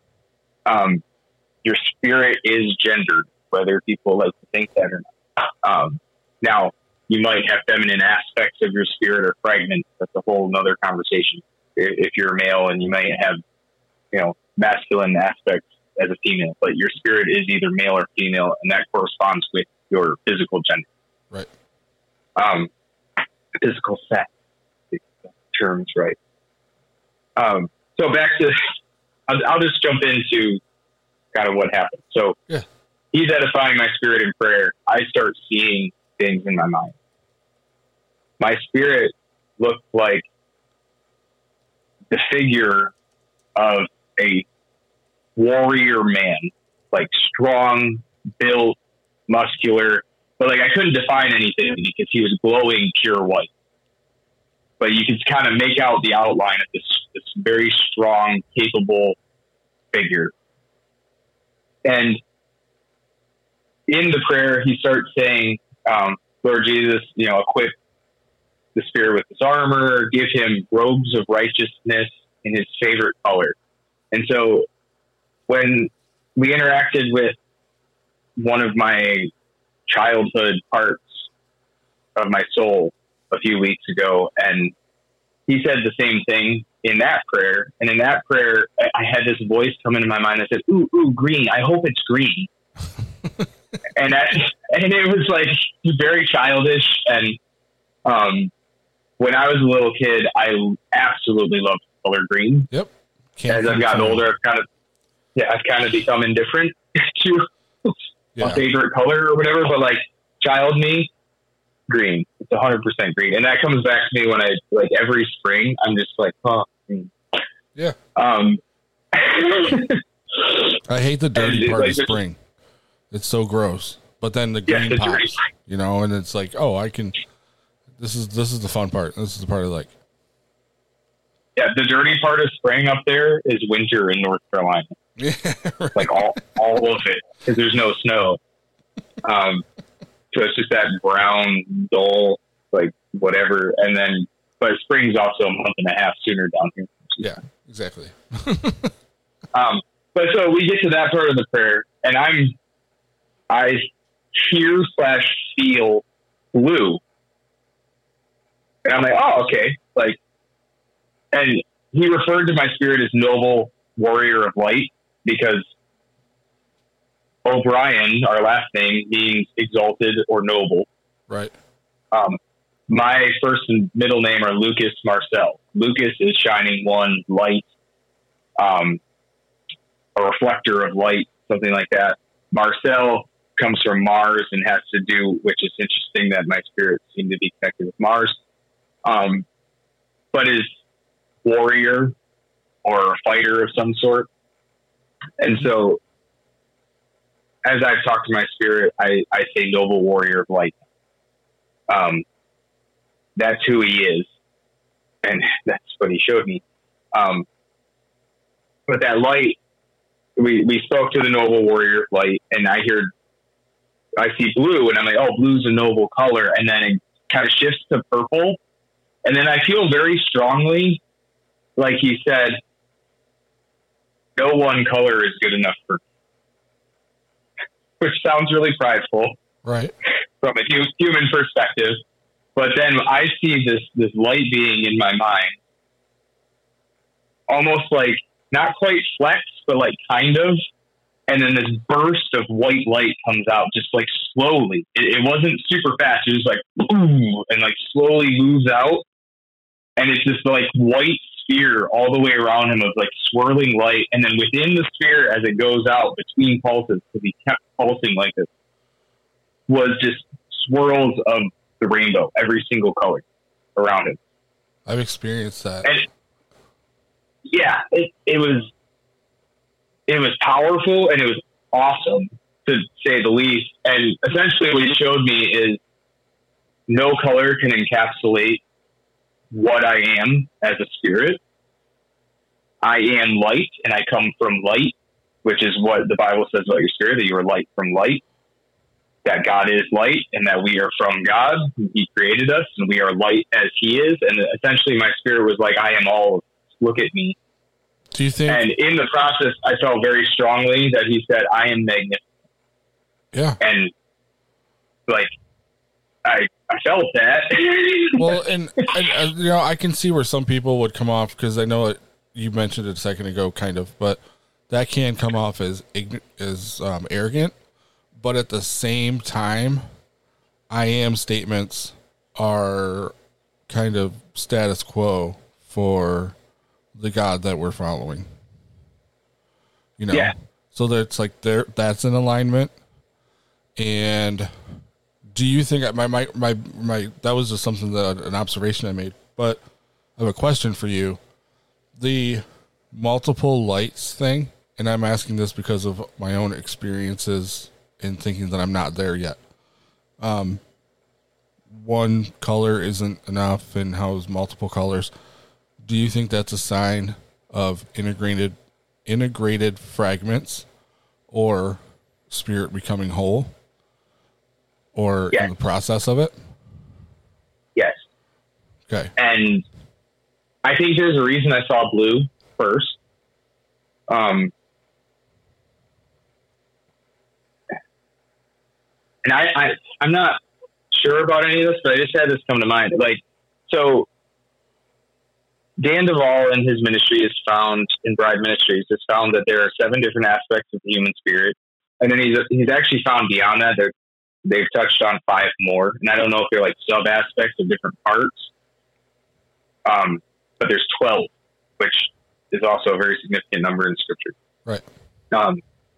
Your spirit is gendered, whether people like to think that or not. Now, you might have feminine aspects of your spirit or fragments. That's a whole nother conversation. If you're a male, and you might have, masculine aspects as a female, but your spirit is either male or female, and that corresponds with your physical gender. Right. Physical sex, terms, right? So back to, I'll just jump into kind of what happened. So he's edifying my spirit in prayer. I start seeing things in my mind. My spirit looked like the figure of a warrior man, like strong, built, muscular, but like I couldn't define anything because he was glowing pure white. But you could kind of make out the outline of this very strong, capable figure. And in the prayer, he starts saying, Lord Jesus, equip the spirit with his armor, give him robes of righteousness in his favorite color. And so when we interacted with one of my childhood parts of my soul a few weeks ago, and he said the same thing in that prayer. And in that prayer, I had this voice come into my mind that said, ooh, green. I hope it's green. and it was like very childish. And when I was a little kid, I absolutely loved the color green. Yep. As I've gotten older, I've kind of become indifferent to my favorite color or whatever. But like child me, green. It's 100% green. And that comes back to me when I, like, every spring, I'm just like, oh. Yeah. I hate the dirty part of spring. It's so gross. But then the green pops, you know, and it's like, oh, I can, this is the fun part. This is the part I like. Yeah, the dirty part of spring up there is winter in North Carolina. Yeah, right. Like all of it, because there's no snow. So it's just that brown, dull, like whatever. And then, but spring's also a month and a half sooner down here. Yeah, exactly. But so we get to that part of the prayer, and I hear/feel blue, and I'm like, oh, okay, like. And he referred to my spirit as noble warrior of light because O'Brien, our last name, means exalted or noble. Right. My first and middle name are Lucas Marcel. Lucas is shining one, light, a reflector of light, something like that. Marcel comes from Mars and has to do, which is interesting that my spirit seemed to be connected with Mars, but is warrior or a fighter of some sort. And so as I've talked to my spirit, I say noble warrior of light. That's who he is. And that's what he showed me. But that light, we spoke to the noble warrior of light, and I see blue, and I'm like, oh, blue's a noble color. And then it kind of shifts to purple. And then I feel very strongly, like he said, no one color is good enough for me. Which sounds really prideful, right, from a human perspective. But then I see this light being in my mind, almost like not quite flex, but like kind of. And then this burst of white light comes out, just like slowly. It wasn't super fast. It was like boom, and like slowly moves out. And it's this like white sphere all the way around him of like swirling light. And then within the sphere, as it goes out between pulses, because he kept pulsing like this, was just swirls of the rainbow, every single color around him. I've experienced that. And yeah, it was powerful and it was awesome, to say the least. And essentially what he showed me is no color can encapsulate what I am as a spirit. I am light, and I come from light, which is what the Bible says about your spirit, that you are light from light, that God is light, and that we are from God. He created us, and we are light as he is. And essentially my spirit was like, I am all of this. Look at me. Do you think? And in the process, I felt very strongly that he said, I am magnificent. Yeah. And like, I felt that. Well, and you know, I can see where some people would come off, because I know you mentioned it a second ago, kind of, but that can come off as arrogant. But at the same time, I am statements are kind of status quo for the God that we're following. You know, yeah. So that's like that's an alignment. And do you think my that was just something that an observation I made, but I have a question for you. The multiple lights thing, and I'm asking this because of my own experiences in thinking that I'm not there yet. One color isn't enough and has multiple colors. Do you think that's a sign of integrated fragments or spirit becoming whole? Or in the process of it? Yes. Okay. And I think there's a reason I saw blue first. And I'm not sure about any of this, but I just had this come to mind. Like, so Dan Duvall in his ministry is found, in Bride Ministries, has found that there are 7 different aspects of the human spirit. And then he's actually found beyond that, they've touched on 5 more. And I don't know if they're like sub aspects of different parts. But there's 12, which is also a very significant number in scripture. Right.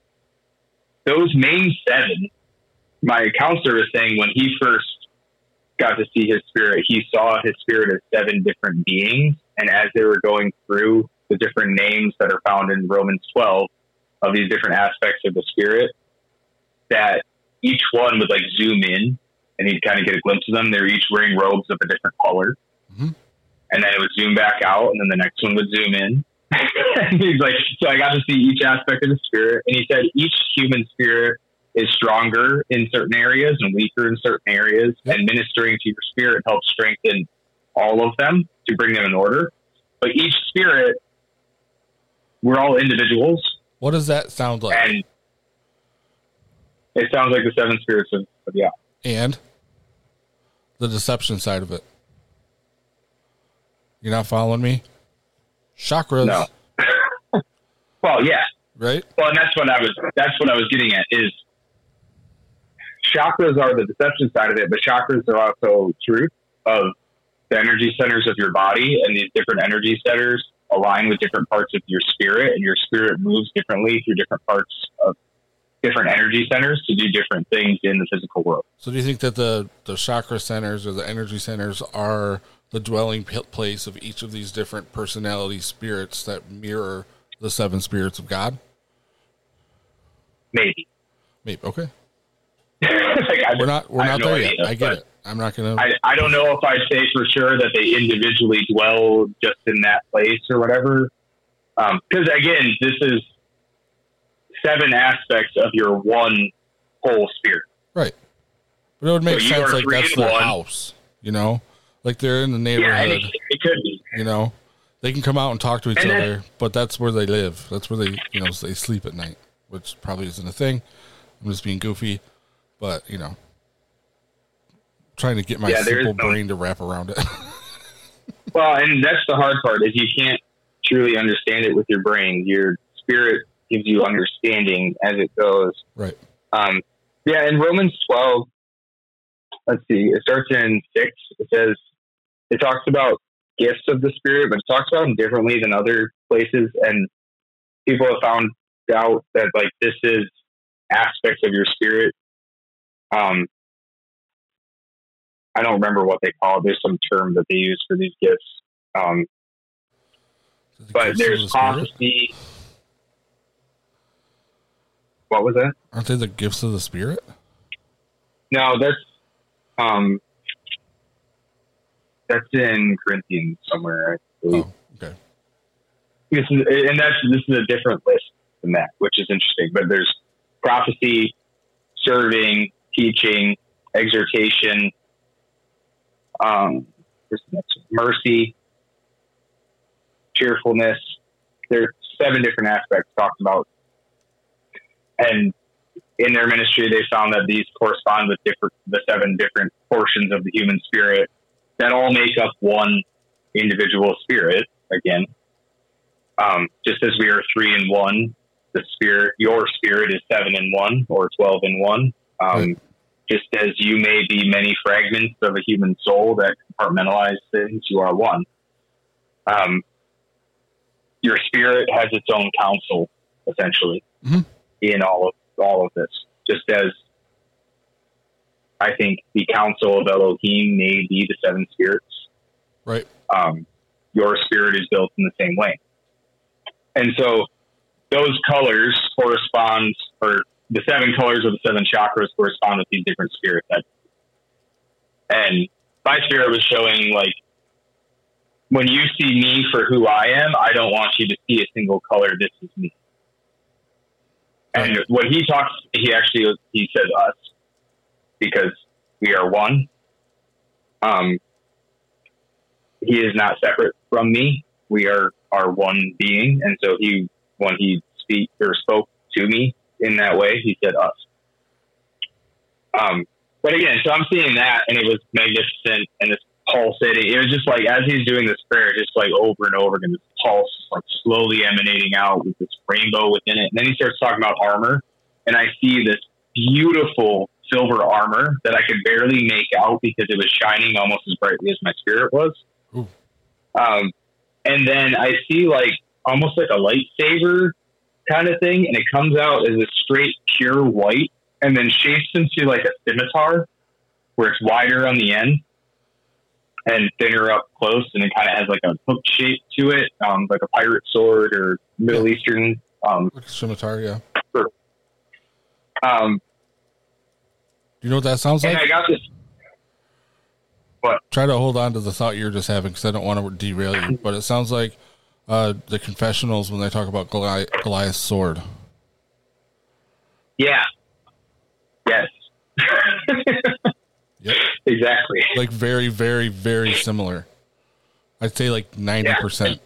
Those main 7, my counselor was saying when he first got to see his spirit. He saw his spirit as 7 different beings. And as they were going through the different names that are found in Romans 12 of these different aspects of the spirit, that each one would like zoom in and he'd kind of get a glimpse of them. They're each wearing robes of a different color. Mm-hmm. And then it would zoom back out, and then the next one would zoom in. And he's like, so I got to see each aspect of the spirit. And he said each human spirit is stronger in certain areas and weaker in certain areas. Yep. And ministering to your spirit helps strengthen all of them to bring them in order. But each spirit, we're all individuals. What does that sound like? And it sounds like the 7 spirits of Yah. And the deception side of it. You're not following me? Chakras. No. Well, yeah. Right? Well, and that's what I was getting at is chakras are the deception side of it, but chakras are also truth of the energy centers of your body, and these different energy centers align with different parts of your spirit, and your spirit moves differently through different parts of different energy centers to do different things in the physical world. So do you think that the chakra centers or the energy centers are the dwelling place of each of these different personality spirits that mirror the 7 spirits of God? Maybe. Okay. Like, we're not there yet. I get it. I'm not going to. I don't know if I'd say for sure that they individually dwell just in that place or whatever. Because again, this is 7 aspects of your one whole spirit. Right. But it would make sense like that's their house, you know? Like they're in the neighborhood. Yeah, it could be. You know? They can come out and talk to each other, but that's where they live. That's where they, they sleep at night, which probably isn't a thing. I'm just being goofy, but, trying to get my simple brain to wrap around it. Well, and that's the hard part is you can't truly understand it with your brain. Your spirit gives you understanding as it goes. Right. Yeah. In Romans 12, let's see, it starts in 6. It says, it talks about gifts of the spirit, but it talks about them differently than other places. And people have found out that like, this is aspects of your spirit. I don't remember what they call it. There's some term that they use for these gifts. But there's prophecy. What was that? Aren't they the gifts of the spirit? No, that's in Corinthians somewhere, I believe. Oh, okay. This is a different list than that, which is interesting. But there's prophecy, serving, teaching, exhortation, mercy, cheerfulness. There's 7 different aspects talked about. And in their ministry, they found that these correspond with the 7 different portions of the human spirit that all make up one individual spirit. Again, just as we are 3 in 1, your spirit is 7 in 1 or 12 in 1. Right. Just as you may be many fragments of a human soul that compartmentalize things, you are one. Your spirit has its own counsel, essentially, in all of this. Just as I think the counsel of Elohim may be the 7 spirits. Right. Your spirit is built in the same way. And so those colors correspond, or the 7 colors of the 7 chakras correspond with these different spirit types. And my spirit was showing, like, when you see me for who I am, I don't want you to see a single color. This is me. And when he talks, he says us, because we are one. He is not separate from me. We are one being. And so when he spoke to me in that way, he said us. But again, so I'm seeing that, and it was magnificent, and this pulsating. It was just like, as he's doing this prayer, just like over and over again, this pulse like slowly emanating out with this rainbow within it. And then he starts talking about armor, and I see this beautiful silver armor that I could barely make out because it was shining almost as brightly as my spirit was. And then I see like almost like a lightsaber kind of thing, and it comes out as a straight pure white, and then shapes into like a scimitar where it's wider on the end. and thinner up close, and it kind of has like a hook shape to it, like a pirate sword or Middle Eastern scimitar. Yeah. Do you know what that sounds like? And I got this. What? Try to hold on to the thought you're just having, because I don't want to derail you. But it sounds like the confessionals when they talk about Goliath's sword. Yeah. Yes. Yep. Exactly. Like very, very, very similar. I'd say like 90%.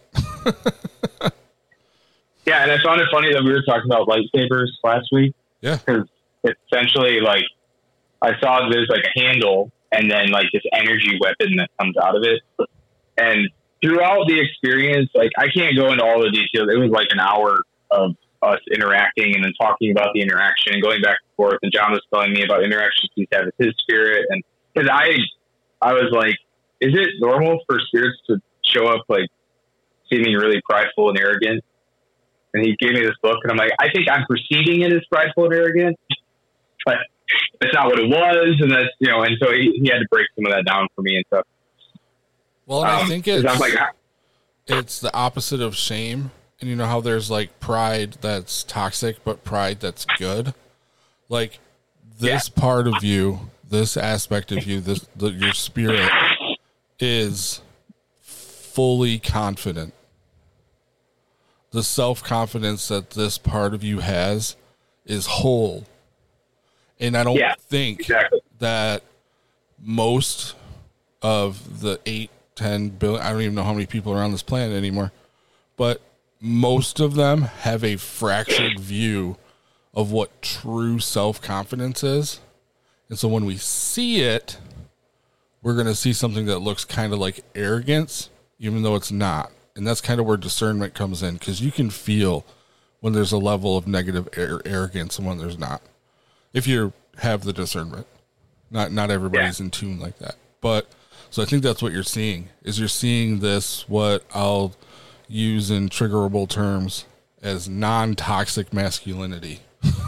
Yeah, and I found it funny that we were talking about lightsabers last week. Yeah. Because essentially, like, I saw there's like a handle and then like this energy weapon that comes out of it. And throughout the experience, like, I can't go into all the details. It was like an hour of us interacting and then talking about the interaction and going back and forth. And John was telling me about interactions he's had with his spirit. And because I was like, is it normal for spirits to show up like seeming really prideful and arrogant? And he gave me this book, and I'm like, I think I'm perceiving it as prideful and arrogant, but that's not what it was. And that's, you know, and so he had to break some of that down for me and stuff. Well, and I think it's the opposite of shame. And you know how there's like pride that's toxic, but pride that's good. Like this part of you, this aspect of you, your spirit is fully confident. The self-confidence that this part of you has is whole. And I don't think that most of the 8, 10 billion, I don't even know how many people are on this planet anymore, but most of them have a fractured view of what true self-confidence is. And so when we see it, we're going to see something that looks kind of like arrogance, even though it's not. And that's kind of where discernment comes in, because you can feel when there's a level of negative arrogance and when there's not. If you have the discernment, not everybody's in tune like that. But so I think that's what you're seeing, is you're seeing this, what I'll use in triggerable terms as non-toxic masculinity.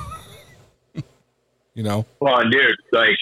You know? Well, dude, like,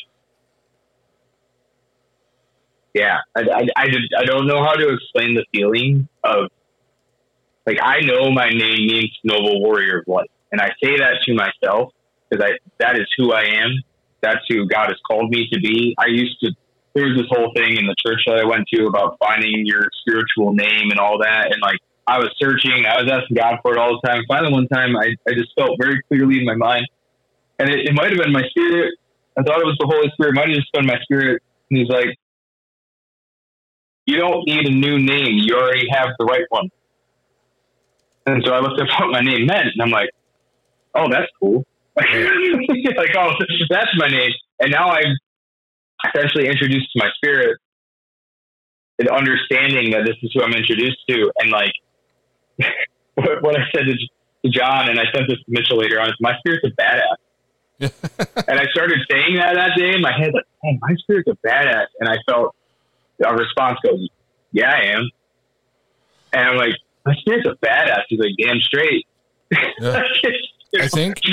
yeah, I don't know how to explain the feeling of, like, I know my name means noble warrior of light, and I say that to myself because that is who I am. That's who God has called me to be. There was this whole thing in the church that I went to about finding your spiritual name and all that, and like, I was searching, I was asking God for it all the time. Finally, one time, I just felt very clearly in my mind, and it might have been my spirit. I thought it was the Holy Spirit. It might have just been my spirit, and he's like, you don't need a new name. You already have the right one. And so I looked up what my name meant, and I'm like, oh, that's cool. Like, oh, that's my name. And now I'm essentially introduced to my spirit and understanding that this is who I'm introduced to. And like, what I said to John, and I sent this to Mitchell later on, is my spirit's a badass. And I started saying that day in my head, like, oh, my spirit's a badass. And I felt a response goes, yeah, I am. And I'm like, my spirit's a badass. He's like, damn straight. Yeah. I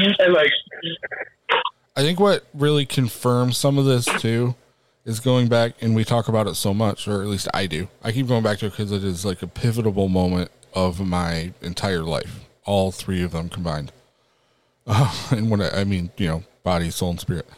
think what really confirms some of this too is going back, and we talk about it so much, or at least I do. I keep going back to it because it is like a pivotal moment of my entire life. All three of them combined. And when I mean, you know, body, soul, and spirit.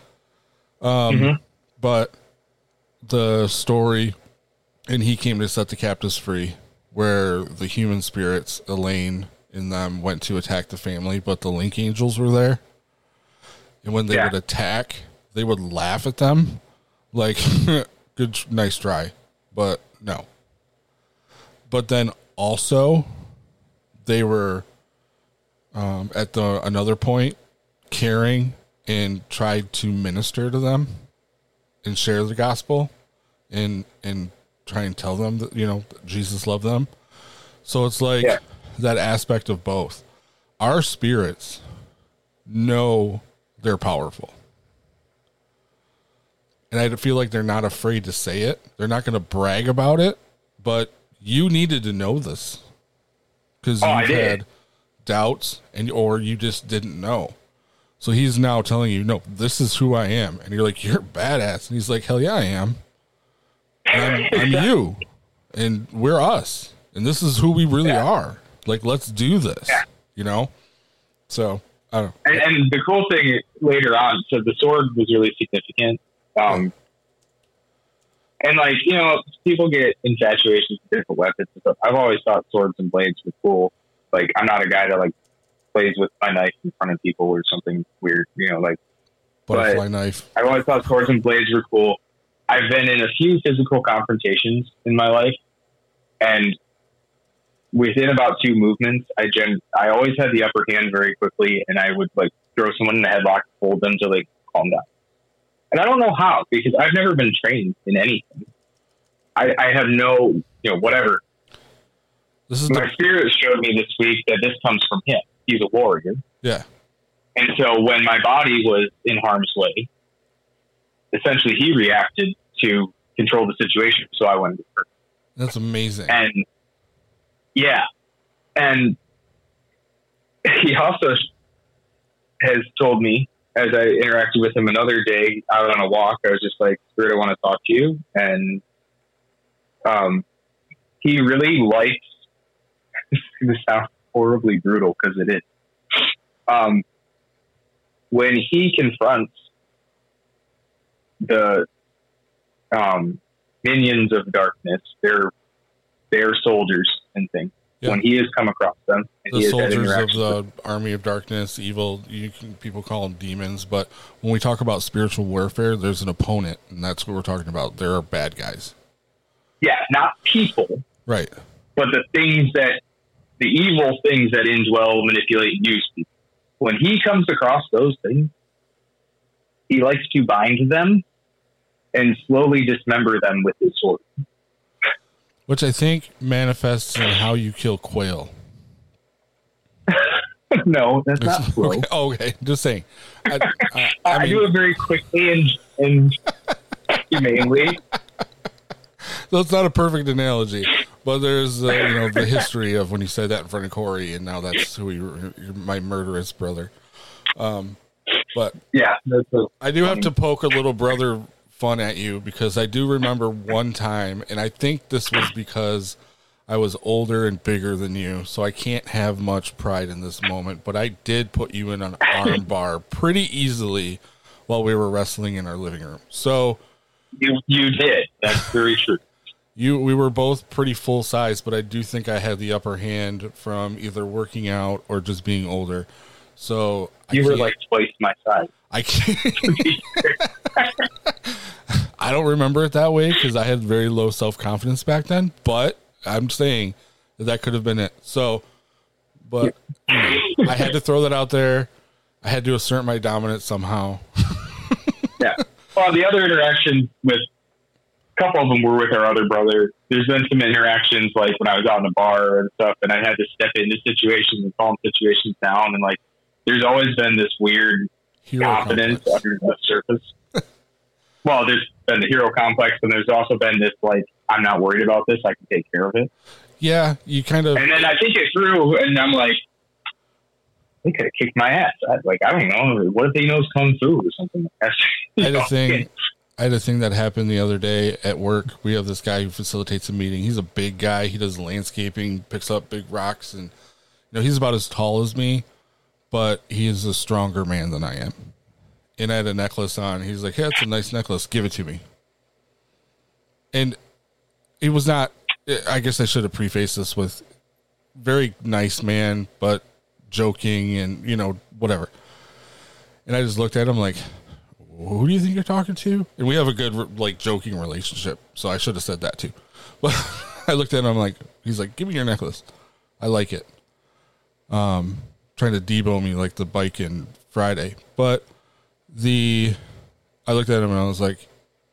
But the story, and he came to set the captives free, where the human spirits, Elaine and them, went to attack the family, but the link angels were there. And when they would attack, they would laugh at them like, good, nice try, but no. But then also they were at another point caring and tried to minister to them and share the gospel and try and tell them that, you know, Jesus loved them. So it's like that aspect of both. Our spirits know they're powerful. And I feel like they're not afraid to say it. They're not going to brag about it, but you needed to know this because you had doubts or you just didn't know. So he's now telling you, no, this is who I am. And you're like, you're badass. And he's like, hell yeah, I am. and I'm you, and we're us, and this is who we really are. Like, let's do this, you know? So, I don't know. And the cool thing later on, so the sword was really significant. And, like, you know, people get infatuations with different weapons and stuff. I've always thought swords and blades were cool. Like, I'm not a guy that, like, plays with my knife in front of people or something weird, you know, like. Butterfly knife. I've always thought swords and blades were cool. I've been in a few physical confrontations in my life, and within about 2 movements, I always had the upper hand very quickly, and I would, like, throw someone in the headlock, hold them till they calm down. And I don't know how, because I've never been trained in anything. I have no, you know, whatever. My spirit showed me this week that this comes from him. He's a warrior. Yeah. And so when my body was in harm's way, essentially he reacted to control the situation. So I went to her. That's amazing. And yeah. And he also has told me, as I interacted with him another day out on a walk, I was just like, Spirit, I want to talk to you. And he really likes, this is going to sound horribly brutal because it is. When he confronts the minions of darkness, their soldiers and things, when he has come across them, and the soldiers of the army of darkness, evil, people call them demons, but when we talk about spiritual warfare, there's an opponent, and that's what we're talking about. There are bad guys. Yeah, not people. Right. But the evil things that indwell, manipulate, and use people. When he comes across those things, he likes to bind them and slowly dismember them with his sword. Which I think manifests in how you kill quail. No, that's not slow. Okay, just saying. I do it very quickly and humanely. So it's not a perfect analogy, but there's the history of when you said that in front of Corey, and now that's who you're my murderous brother. But yeah, I do have to poke a little brother fun at you, because I do remember one time, and I think this was because I was older and bigger than you, so I can't have much pride in this moment, but I did put you in an arm bar pretty easily while we were wrestling in our living room. So you did. That's very true. We were both pretty full size, but I do think I had the upper hand from either working out or just being older. So you were like twice my size. I can't. I don't remember it that way because I had very low self-confidence back then, but I'm saying that could have been it. So, but I had to throw that out there. I had to assert my dominance somehow. Yeah. Well, the other interaction with a couple of them were with our other brother. There's been some interactions like when I was out in the bar and stuff, and I had to step into situations and calm situations down. And like, there's always been this weird hero confidence complex under the surface. Well, there's been the hero complex, and there's also been this like, I'm not worried about this. I can take care of it. Yeah, you kind of. And then I think it through, and I'm like, they could have kicked my ass. I don't know. What if he knows kung fu or something? I had a thing that happened the other day at work. We have this guy who facilitates a meeting. He's a big guy. He does landscaping, picks up big rocks, and he's about as tall as me, but he is a stronger man than I am. And I had a necklace on. He's like, "Hey, it's a nice necklace. Give it to me." And it was not. I guess I should have prefaced this with very nice man, but joking and whatever. And I just looked at him like, who do you think you're talking to? And we have a good like joking relationship, so I should have said that too. But I looked at him like, he's like, give me your necklace, I like it. Trying to debo me like the bike in Friday. But I looked at him and I was like,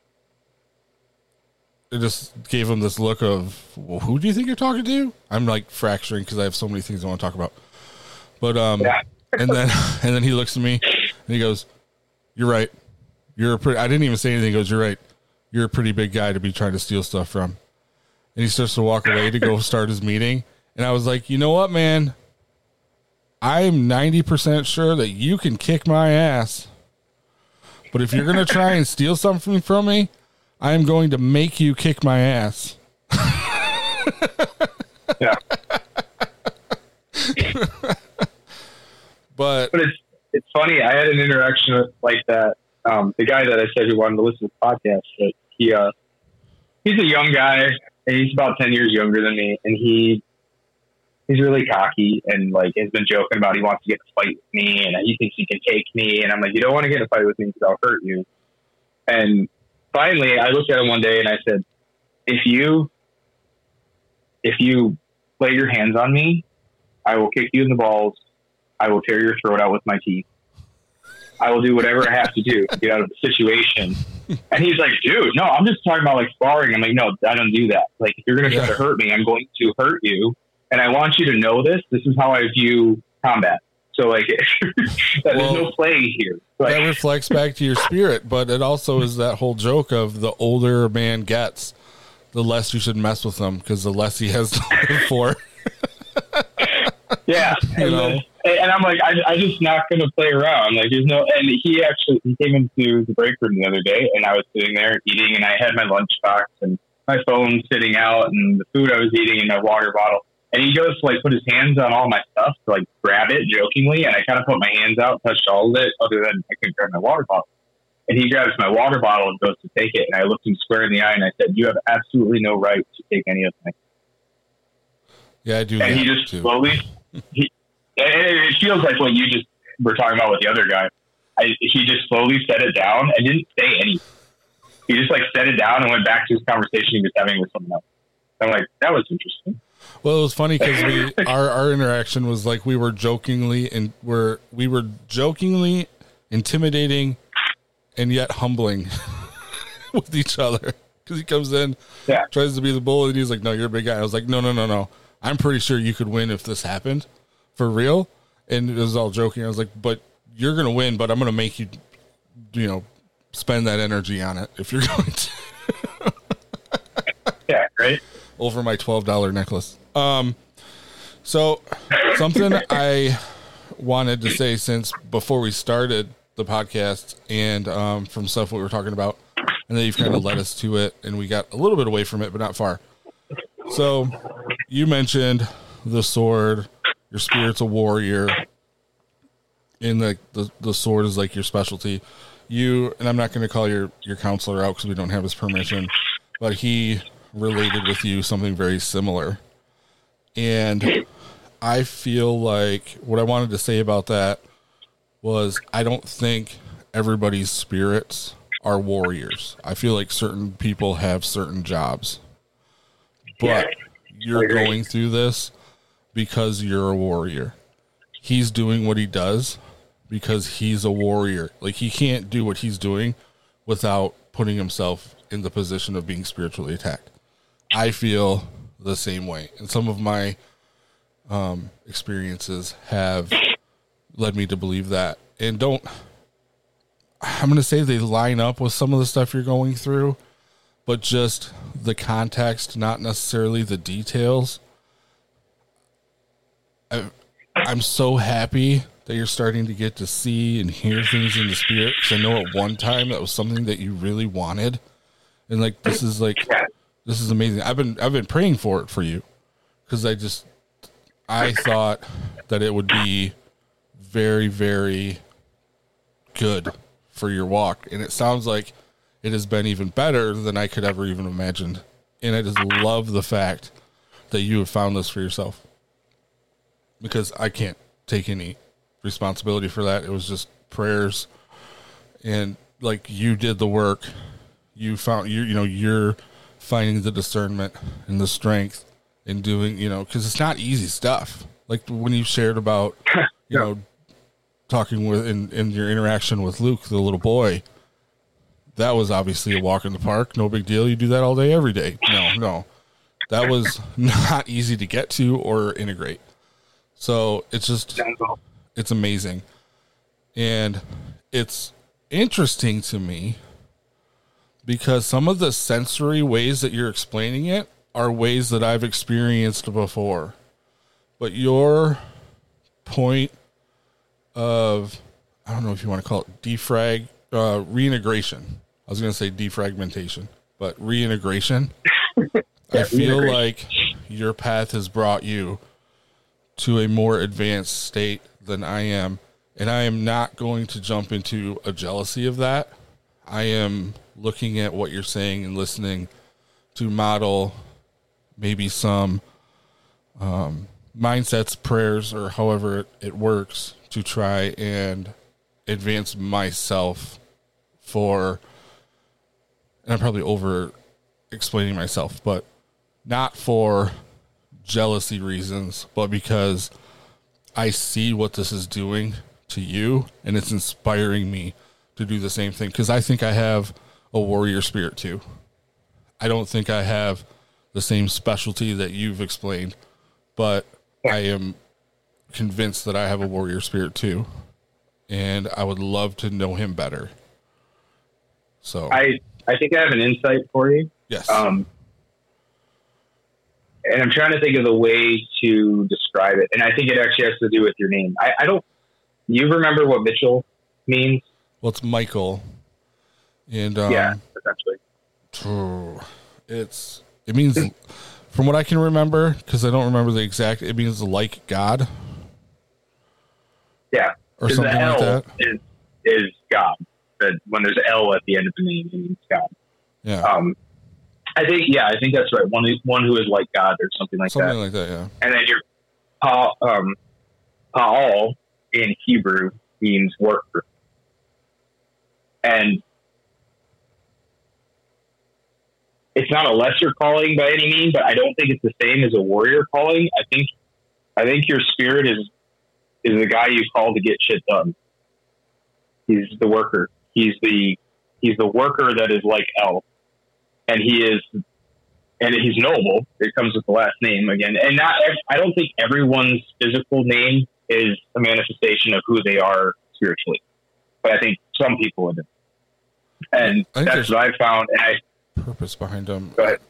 it just gave him this look of, well, who do you think you're talking to? I'm like fracturing because I have so many things I want to talk about. But yeah. and then he looks at me and he goes, "You're right. I didn't even say anything." He goes, "You're right. You're a pretty big guy to be trying to steal stuff from." And he starts to walk away to go start his meeting. And I was like, you know what, man? I'm 90% sure that you can kick my ass. But if you're going to try and steal something from me, I am going to make you kick my ass. Yeah. But it's funny. I had an interaction like that. The guy that I said who wanted to listen to the podcast, but he's a young guy, and he's about 10 years younger than me, and he's really cocky and like has been joking about he wants to get in a fight with me and he thinks he can take me, and I'm like, you don't want to get in a fight with me because I'll hurt you. And finally, I looked at him one day and I said, if you lay your hands on me, I will kick you in the balls. I will tear your throat out with my teeth. I will do whatever I have to do to get out of the situation. And he's like, dude, no, I'm just talking about like sparring. I'm like, no, I don't do that. Like, if you're going to try to hurt me, I'm going to hurt you. And I want you to know this. This is how I view combat. So like, there's no play here. Like, that reflects back to your spirit, but it also is that whole joke of the older a man gets, the less you should mess with him because the less he has to live for. Yeah. And I'm like, I'm just not going to play around. Like, there's no, and he came into the break room the other day and I was sitting there eating and I had my lunchbox and my phone sitting out and the food I was eating and my water bottle. And he goes to like put his hands on all my stuff to like grab it jokingly. And I kind of put my hands out, touched all of it other than I couldn't grab my water bottle. And he grabs my water bottle and goes to take it. And I looked him square in the eye and I said, you have absolutely no right to take any of my. Yeah, I do. And he just slowly, it feels like what you just were talking about with the other guy. He just slowly set it down and didn't say anything. He just like set it down and went back to his conversation he was having with someone else. I'm like, that was interesting. Well, it was funny because our interaction was like we were jokingly intimidating and yet humbling with each other. Because he comes in, tries to be the bull, and he's like, "No, you're a big guy." I was like, "No. I'm pretty sure you could win if this happened, for real." And it was all joking. I was like, "But you're gonna win, but I'm gonna make you, spend that energy on it if you're going to." Yeah, right. Over my $12 necklace. So something I wanted to say since before we started the podcast and from stuff we were talking about, and then you've kind of led us to it, and we got a little bit away from it, but not far. So you mentioned the sword, your spirit's a warrior, and the sword is like your specialty. And I'm not going to call your counselor out because we don't have his permission, but he related with you something very similar. And I feel like what I wanted to say about that was I don't think everybody's spirits are warriors. I feel like certain people have certain jobs, but you're going through this because you're a warrior. He's doing what he does because he's a warrior. Like, he can't do what he's doing without putting himself in the position of being spiritually attacked. I feel the same way. And some of my experiences have led me to believe that. And I'm going to say they line up with some of the stuff you're going through, but just the context, not necessarily the details. I'm so happy that you're starting to get to see and hear things in the spirit, because I know at one time that was something that you really wanted. And like, this is amazing. I've been praying for it for you, because I thought that it would be very, very good for your walk. And it sounds like it has been even better than I could ever even imagined. And I just love the fact that you have found this for yourself, because I can't take any responsibility for that. It was just prayers, and like, you did the work. You found, you're finding the discernment and the strength in doing, because it's not easy stuff. Like when you shared about, talking with in your interaction with Luke, the little boy, that was obviously a walk in the park. No big deal. You do that all day, every day. No, that was not easy to get to or integrate. So it's amazing. And it's interesting to me because some of the sensory ways that you're explaining it are ways that I've experienced before. But your point of, I don't know if you want to call it reintegration. I was going to say defragmentation. but reintegration. I feel like your path has brought you to a more advanced state than I am, and I am not going to jump into a jealousy of that. I am looking at what you're saying and listening to model maybe some mindsets, prayers, or however it works to try and advance myself and I'm probably over explaining myself, but not for jealousy reasons, but because I see what this is doing to you and it's inspiring me to do the same thing. Cause I think I have a warrior spirit too. I don't think I have the same specialty that you've explained, but I am convinced that I have a warrior spirit too. And I would love to know him better. So I think I have an insight for you. yes. And I'm trying to think of the way to describe it. And I think it actually has to do with your name. You remember what Mitchell means? Well, it's Michael. And, yeah, essentially. It means, from what I can remember, because I don't remember the exact, it means like God. Yeah. Or something the like L that. is God. But when there's L at the end of the name, it means God. Yeah. I think that's right. One who is like God or something like that. Something like that, yeah. And then your Pa'al in Hebrew means worker. And it's not a lesser calling by any means, but I don't think it's the same as a warrior calling. I think your spirit is the guy you call to get shit done. He's the worker. He's the worker that is like El. And he's noble. It comes with the last name again. And I don't think everyone's physical name is a manifestation of who they are spiritually. But I think some people do. And that's what I found. And purpose behind them. Go ahead.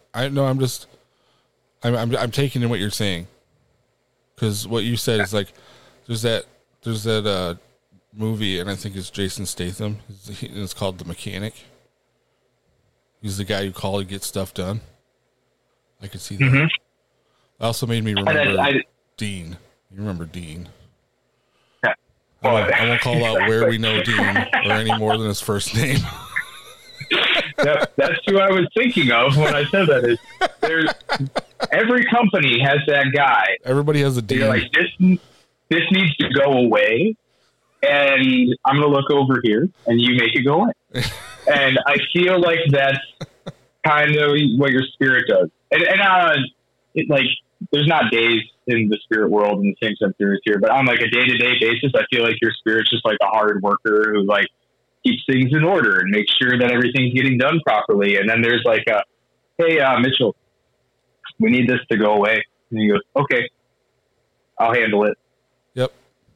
I'm taking in what you're saying. Because what you said is like, there's that movie, and I think it's Jason Statham. It's called The Mechanic. He's the guy you call to get stuff done. I could see that. Mm-hmm. It also made me remember Dean. You remember Dean? Yeah. I won't call out where we know Dean or any more than his first name. That's who I was thinking of when I said that. Every company has that guy. Everybody has a Dean. You're like, this needs to go away, and I'm going to look over here, and you make it go away. And I feel like that's kind of what your spirit does. And there's not days in the spirit world in the same sense there is here, but on like a day-to-day basis, I feel like your spirit's just like a hard worker who like keeps things in order and makes sure that everything's getting done properly. And then there's like hey, Mitchell, we need this to go away. And he goes, okay, I'll handle it. Yep.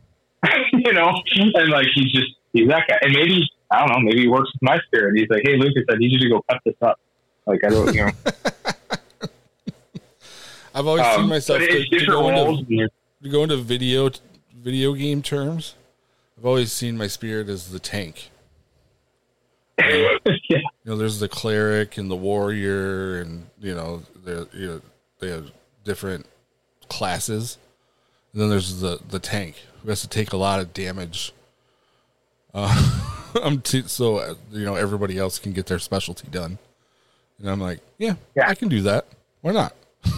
And like, he's that guy. And maybe, I don't know, maybe he works with my spirit. He's like, hey, Lucas, I need you to go cut this up. Like, I don't, I've always seen myself to go into video game terms. I've always seen my spirit as the tank. Yeah. There's the cleric and the warrior, and they have different classes. And then there's the tank who has to take a lot of damage. So everybody else can get their specialty done. And I'm like, yeah, I can do that. Why not?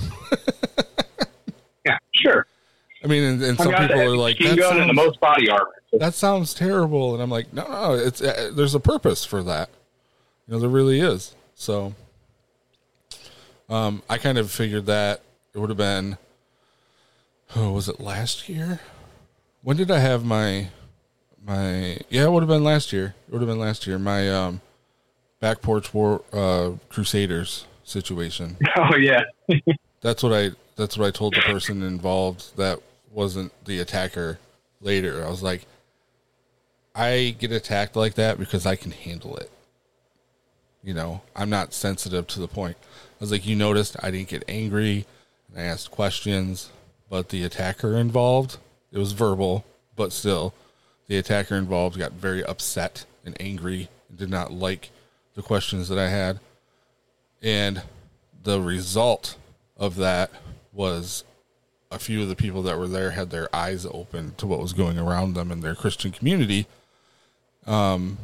Yeah, sure. I mean, and some people are like, that sounds, in the most body armor. That sounds terrible. And I'm like, no, it's there's a purpose for that. There really is. So, I kind of figured that it would have been, was it last year? When did I have it would have been last year. My, back porch war, Crusaders situation. Oh yeah. That's what I told the person involved that wasn't the attacker later. I was like, I get attacked like that because I can handle it. I'm not sensitive to the point. I was like, you noticed I didn't get angry and I asked questions, but the attacker involved, it was verbal, but still the attacker involved got very upset and angry and did not like the questions that I had. And the result of that was a few of the people that were there had their eyes open to what was going around them in their Christian community. And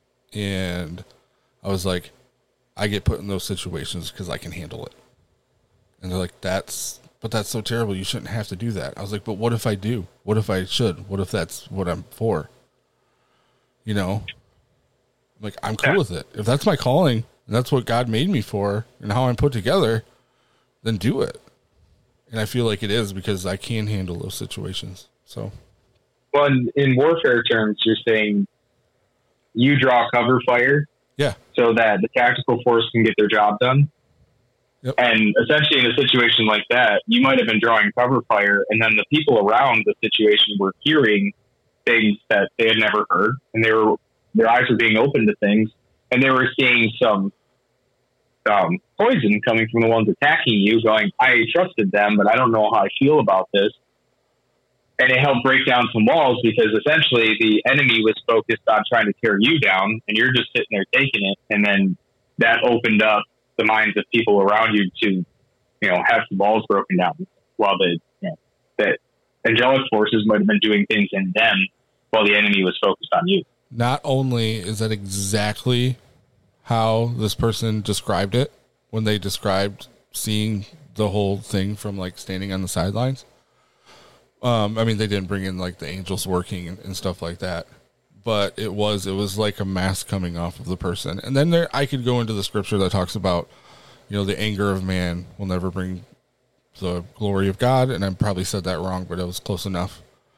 I was like, I get put in those situations because I can handle it. And they're like, that's so terrible. You shouldn't have to do that. I was like, but what if I do? What if I should? What if that's what I'm for? You know, like, I'm cool with it. If that's my calling and that's what God made me for and how I'm put together, then do it. And I feel like it is because I can handle those situations. So, well, in warfare terms, you're saying you draw cover fire, so that the tactical force can get their job done. Yep. And essentially, in a situation like that, you might have been drawing cover fire, and then the people around the situation were hearing things that they had never heard, and their eyes were being opened to things, and they were seeing some poison coming from the ones attacking you, going, I trusted them, but I don't know how I feel about this. And it helped break down some walls because essentially the enemy was focused on trying to tear you down, and you're just sitting there taking it. And then that opened up the minds of people around you to, have some walls broken down while the angelic forces might have been doing things in them while the enemy was focused on you. Not only is that exactly how this person described it when they described seeing the whole thing from like standing on the sidelines. I mean, they didn't bring in like the angels working and stuff like that, but it was like a mask coming off of the person. And then I could go into the scripture that talks about, the anger of man will never bring the glory of God. And I probably said that wrong, but it was close enough.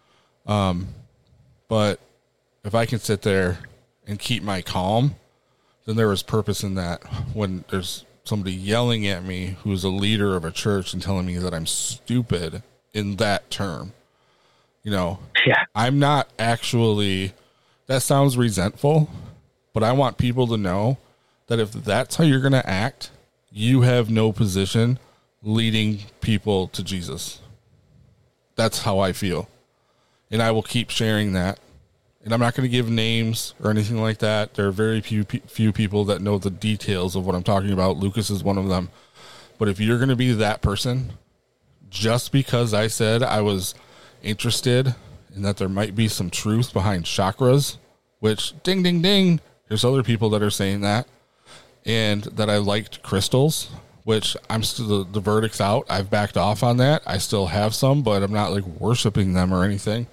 But if I can sit there and keep my calm, then there was purpose in that. When there's somebody yelling at me who's a leader of a church and telling me that I'm stupid in that term, I'm not actually, that sounds resentful, but I want people to know that if that's how you're going to act, you have no position leading people to Jesus. That's how I feel. And I will keep sharing that. And I'm not going to give names or anything like that. There are very few people that know the details of what I'm talking about. Lucas is one of them. But if you're going to be that person, just because I said I was interested in that there might be some truth behind chakras, which ding, ding, ding, there's other people that are saying that, and that I liked crystals, which I'm still, the verdict's out. I've backed off on that. I still have some, but I'm not like worshiping them or anything,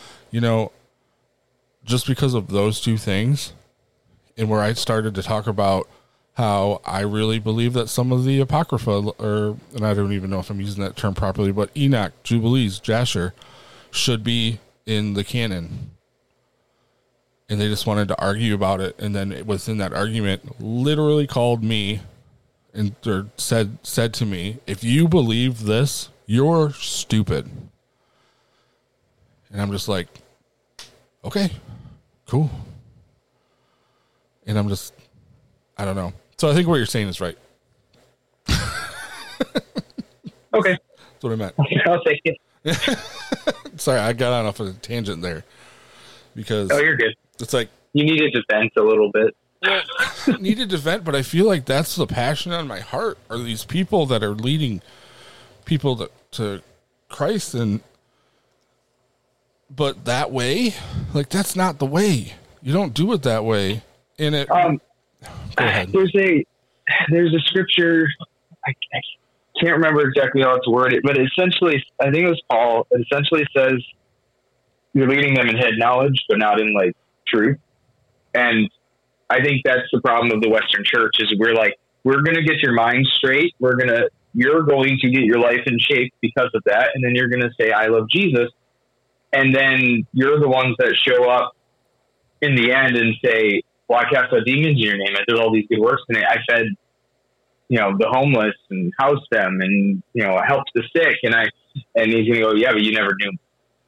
just because of those two things. And where I started to talk about how I really believe that some of the Apocrypha, and I don't even know if I'm using that term properly, but Enoch, Jubilees, Jasher should be in the canon. And they just wanted to argue about it. And then within that argument, literally called me and said to me, if you believe this, you're stupid. And I'm just like, okay, cool. And I don't know. So I think what you're saying is right. Okay. That's what I meant. I'll take it. Sorry, I got on off a tangent there. Because you're good. It's like, you needed to vent a little bit. Needed to vent, but I feel like that's the passion on my heart, are these people that are leading people to Christ. But that way, like, that's not the way. You don't do it that way. And it, go ahead. There's a scripture, I can't remember exactly how it's worded, but essentially, I think it was Paul. It essentially says you're leading them in head knowledge, but not in like truth. And I think that's the problem of the Western church is we're going to get your mind straight. You're going to get your life in shape because of that. And then you're going to say, I love Jesus. And then you're the ones that show up in the end and say, well, I cast out demons in your name. I did all these good works in it. I fed, the homeless and housed them and, I helped the sick. And he's going to go, yeah, but you never knew.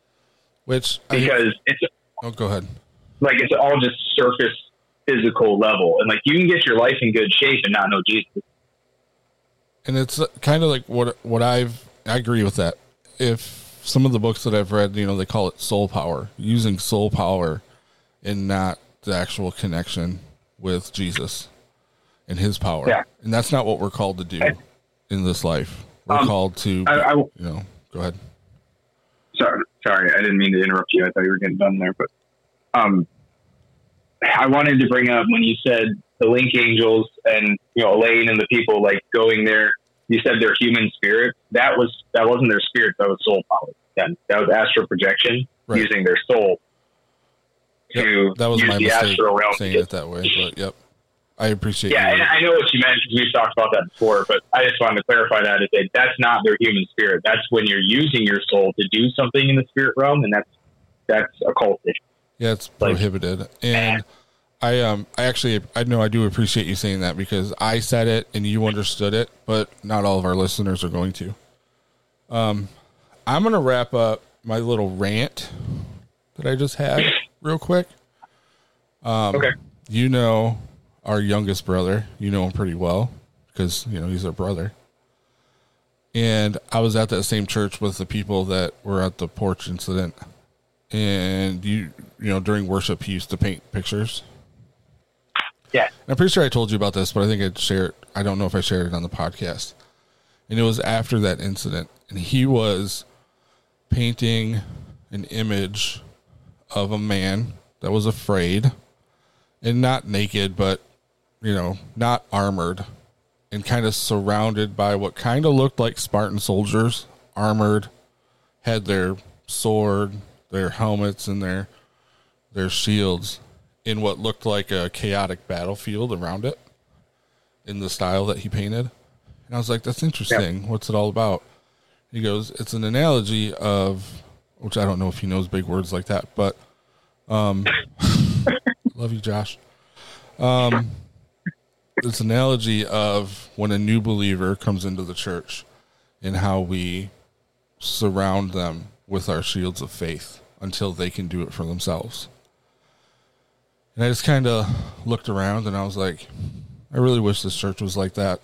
Go ahead. Like, it's all just surface physical level. And like, you can get your life in good shape and not know Jesus. And it's kind of like what I agree with that. If some of the books that I've read, they call it soul power, using soul power and not the actual connection with Jesus. and his power. Yeah. And that's not what we're called to do in this life. We're called to, go ahead. Sorry, I didn't mean to interrupt you. I thought you were getting done there, but I wanted to bring up when you said the link angels and Elaine and the people like going there. You said they're human spirits. That wasn't their spirit. That was soul power. Then that was astral projection using their soul to that was use my the mistake astral realm saying it that way. But yep, I appreciate. Yeah, and I know what you meant because we've talked about that before. But I just wanted to clarify that that's not their human spirit. That's when you're using your soul to do something in the spirit realm, and that's occultish. Yeah, it's prohibited. And I know I do appreciate you saying that because I said it and you understood it, but not all of our listeners are going to. I'm going to wrap up my little rant that I just had real quick. Okay. You know, our youngest brother, you know him pretty well because, he's our brother. And I was at that same church with the people that were at the porch incident. And during worship, he used to paint pictures. Yeah. And I'm pretty sure I told you about this, but I think I don't know if I shared it on the podcast. And it was after that incident. And he was painting an image of a man that was afraid and not naked, but, not armored and kind of surrounded by what kind of looked like Spartan soldiers, armored, had their sword, their helmets, and their shields in what looked like a chaotic battlefield around it in the style that he painted. And I was like, that's interesting. Yep. What's it all about? He goes, it's an analogy of, which I don't know if he knows big words like that, but love you, Josh. It's an analogy of when a new believer comes into the church and how we surround them with our shields of faith until they can do it for themselves. And I just kind of looked around and I was like, I really wish this church was like that.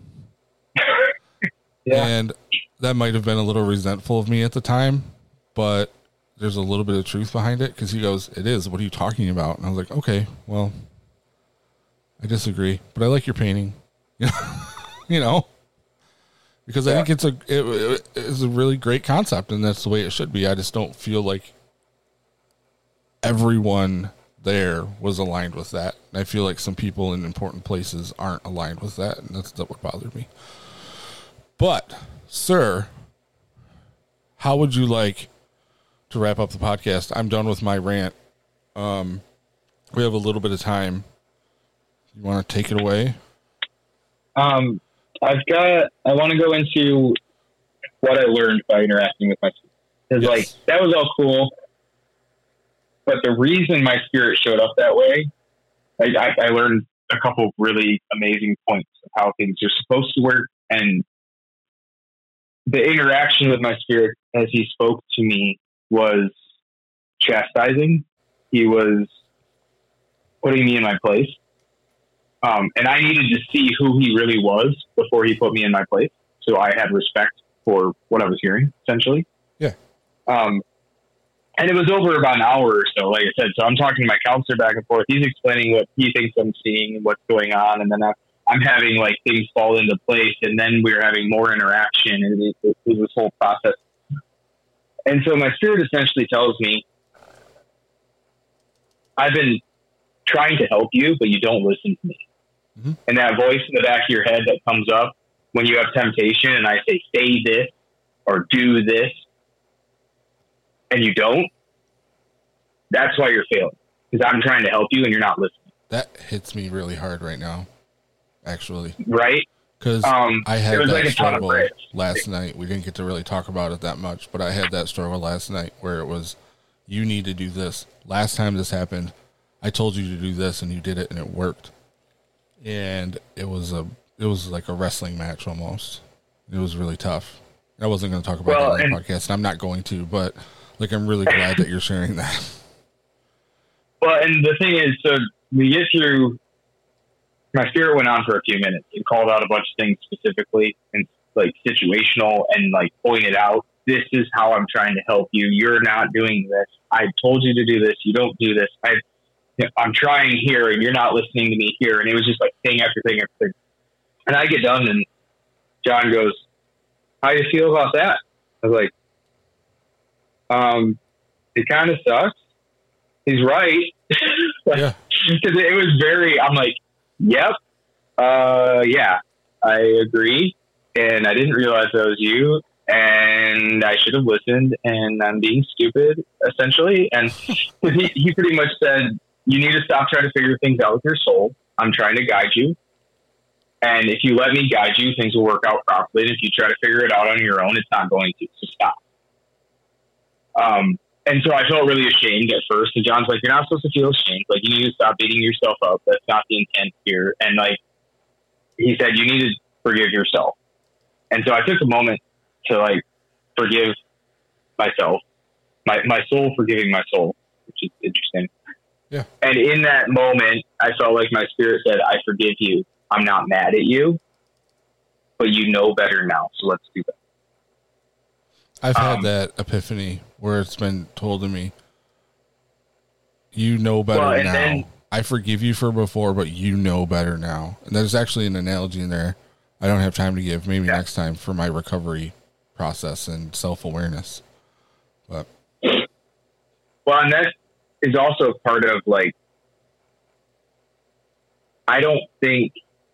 Yeah. And that might have been a little resentful of me at the time, but there's a little bit of truth behind it because he goes, it is. What are you talking about? And I was like, okay, well, I disagree, but I like your painting, because I think it's a really great concept and that's the way it should be. I just don't feel like everyone there was aligned with that. And I feel like some people in important places aren't aligned with that, and that's what bothered me. But, sir, how would you like to wrap up the podcast? I'm done with my rant. We have a little bit of time. You want to take it away? I want to go into what I learned by interacting with my students. Because, that was all cool. But the reason my spirit showed up that way, I learned a couple of really amazing points of how things are supposed to work. And the interaction with my spirit as he spoke to me was chastising. He was putting me in my place. And I needed to see who he really was before he put me in my place. So I had respect for what I was hearing, essentially. Yeah. And it was over about an hour or so, like I said. So I'm talking to my counselor back and forth. He's explaining what he thinks I'm seeing and what's going on. And then I'm having things fall into place. And then we're having more interaction. And it was this whole process. And so my spirit essentially tells me, I've been trying to help you, but you don't listen to me. Mm-hmm. And that voice in the back of your head that comes up when you have temptation and I say, say this or do this, and you don't, that's why you're failing. Because I'm trying to help you and you're not listening. That hits me really hard right now, actually. Right? Because I had that struggle last night. We didn't get to really talk about it that much, but I had that struggle last night where it was, you need to do this. Last time this happened, I told you to do this and you did it and it worked. And it was like a wrestling match almost. It was really tough. I wasn't going to talk about that on the podcast, and I'm not going to, but I'm really glad that you're sharing that. Well, and the thing is, so we get through, my spirit went on for a few minutes and called out a bunch of things specifically and situational and pointed out, this is how I'm trying to help you. You're not doing this. I told you to do this. You don't do this. I'm trying here and you're not listening to me here. And it was just like thing after thing after thing. And I get done and John goes, how do you feel about that? I was like, it kind of sucks. He's right. Yeah. Because it was very, I'm like, yep. Yeah, I agree. And I didn't realize that was you. And I should have listened. And I'm being stupid, essentially. And he pretty much said, you need to stop trying to figure things out with your soul. I'm trying to guide you. And if you let me guide you, things will work out properly. And if you try to figure it out on your own, it's not going to. So stop. And so I felt really ashamed at first. And John's like, you're not supposed to feel ashamed. Like, you need to stop beating yourself up. That's not the intent here. And like, he said, you need to forgive yourself. And so I took a moment to like forgive myself, my soul forgiving my soul, which is interesting. Yeah. And in that moment, I felt like my spirit said, I forgive you. I'm not mad at you, but you know better now. So let's do that. I've had that epiphany where it's been told to me, you know better now. Then, I forgive you for before, but you know better now. And there's actually an analogy in there I don't have time to give, maybe next time, for my recovery process and self-awareness. But well, and that is also part of like, I don't think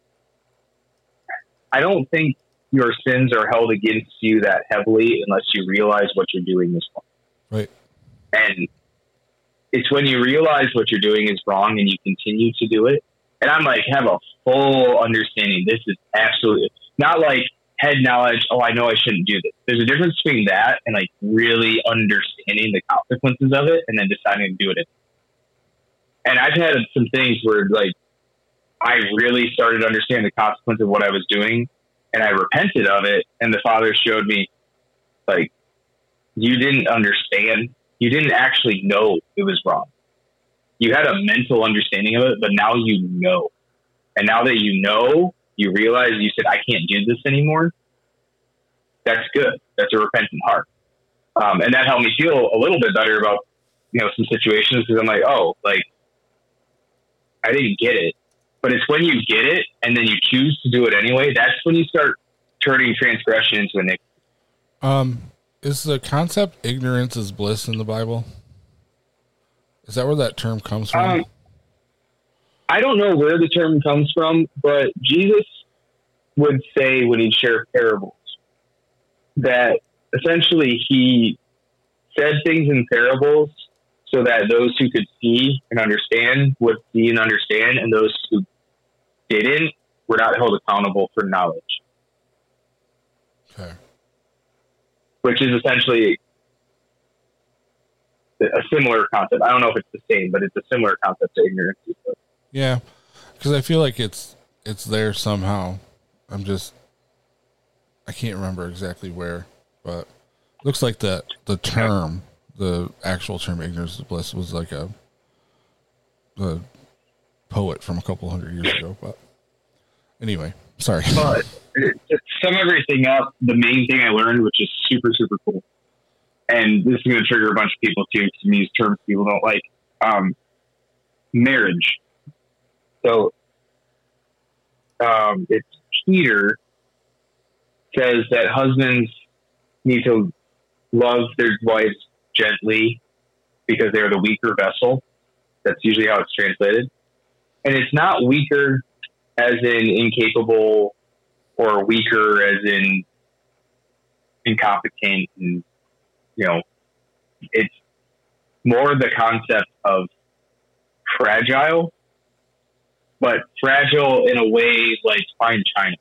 your sins are held against you that heavily unless you realize what you're doing is wrong. Right. And it's when you realize what you're doing is wrong and you continue to do it. And I'm like, have a full understanding. This is absolutely not like head knowledge. Oh, I know I shouldn't do this. There's a difference between that and like really understanding the consequences of it and then deciding to do it. And I've had some things where like, I really started to understand the consequence of what I was doing. And I repented of it. And the Father showed me, like, you didn't understand. You didn't actually know it was wrong. You had a mental understanding of it, but now you know. And now that you know, you realize you said, I can't do this anymore. That's good. That's a repentant heart. And that helped me feel a little bit better about, some situations because I'm like, oh, like, I didn't get it. But it's when you get it and then you choose to do it anyway, that's when you start turning transgression into iniquity. Is the concept ignorance is bliss in the Bible? Is that where that term comes from? I don't know where the term comes from, but Jesus would say when he'd share parables that essentially he said things in parables so that those who could see and understand would see and understand, and those who didn't were not held accountable for knowledge. Okay. Which is essentially a similar concept. I don't know if it's the same, but it's a similar concept to ignorance. Yeah, because I feel like it's there somehow. I can't remember exactly where, but looks like the term, the actual term ignorance is bliss was like a poet from a couple hundred years ago. But anyway, sorry. But to sum everything up, the main thing I learned, which is super, super cool, and this is going to trigger a bunch of people too, because use terms people don't like, marriage. So it's Peter says that husbands need to love their wives gently because they're the weaker vessel. That's usually how it's translated. And it's not weaker as in incapable or weaker as in incompetent. And, it's more the concept of fragile, but fragile in a way like fine china.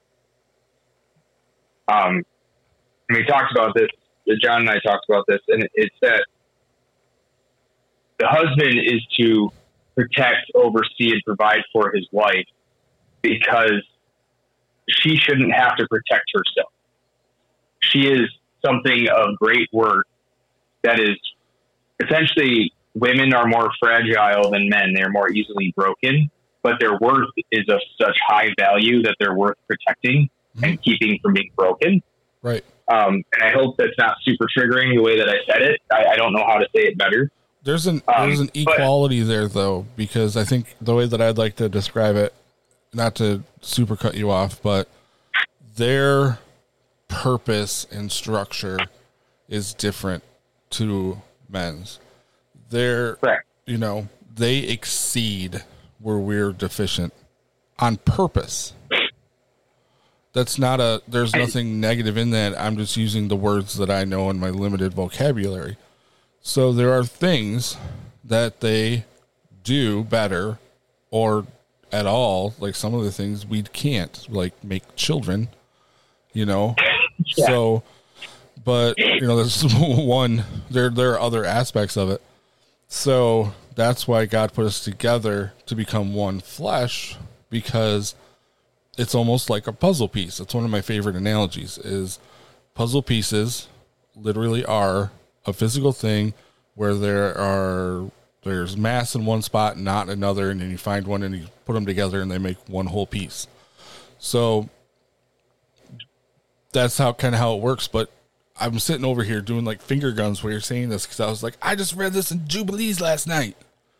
And we talked about this, John and I talked about this, and it's that the husband is to protect, oversee, and provide for his wife because she shouldn't have to protect herself. She is something of great worth that is essentially women are more fragile than men. They're more easily broken, but their worth is of such high value that they're worth protecting and keeping from being broken. Right. And I hope that's not super triggering the way that I said it. I don't know how to say it better. There's an equality there, though, because I think the way that I'd like to describe it, not to super cut you off, but their purpose and structure is different to men's. They're, you know, they exceed where we're deficient on purpose. That's not there's nothing negative in that. I'm just using the words that I know in my limited vocabulary. So there are things that they do better or at all, like some of the things we can't, like make children, you know? Yeah. So, but, you know, there's one, there are other aspects of it. So that's why God put us together to become one flesh, because it's almost like a puzzle piece. It's one of my favorite analogies is puzzle pieces literally are a physical thing where there's mass in one spot and not another, and then you find one and you put them together and they make one whole piece. So that's how it works. But I'm sitting over here doing like finger guns while you're saying this, because I was like, I just read this in Jubilees last night.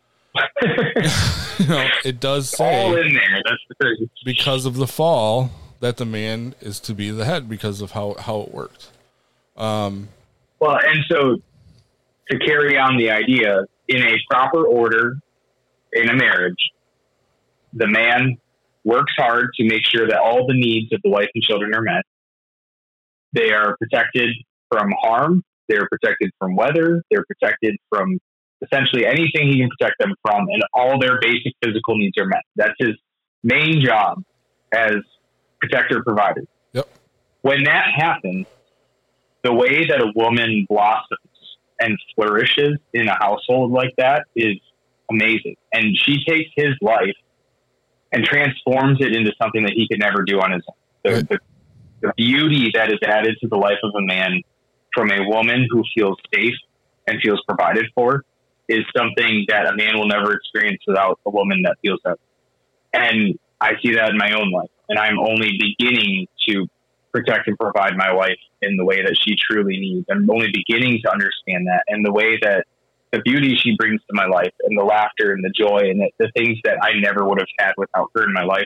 You know, it does say all in there. That's the thing. Because of the fall, that the man is to be the head because of how it worked. Well, and so to carry on the idea, in a proper order in a marriage, the man works hard to make sure that all the needs of the wife and children are met. They are protected from harm. They're protected from weather. They're protected from essentially anything he can protect them from, and all their basic physical needs are met. That's his main job as protector provider. Yep. When that happens, the way that a woman blossoms and flourishes in a household like that is amazing. And she takes his life and transforms it into something that he could never do on his own. The beauty that is added to the life of a man from a woman who feels safe and feels provided for is something that a man will never experience without a woman that feels that. And I see that in my own life. And I'm only beginning to protect and provide my wife in the way that she truly needs. I'm only beginning to understand that, and the way that the beauty she brings to my life, and the laughter and the joy and the things that I never would have had without her in my life.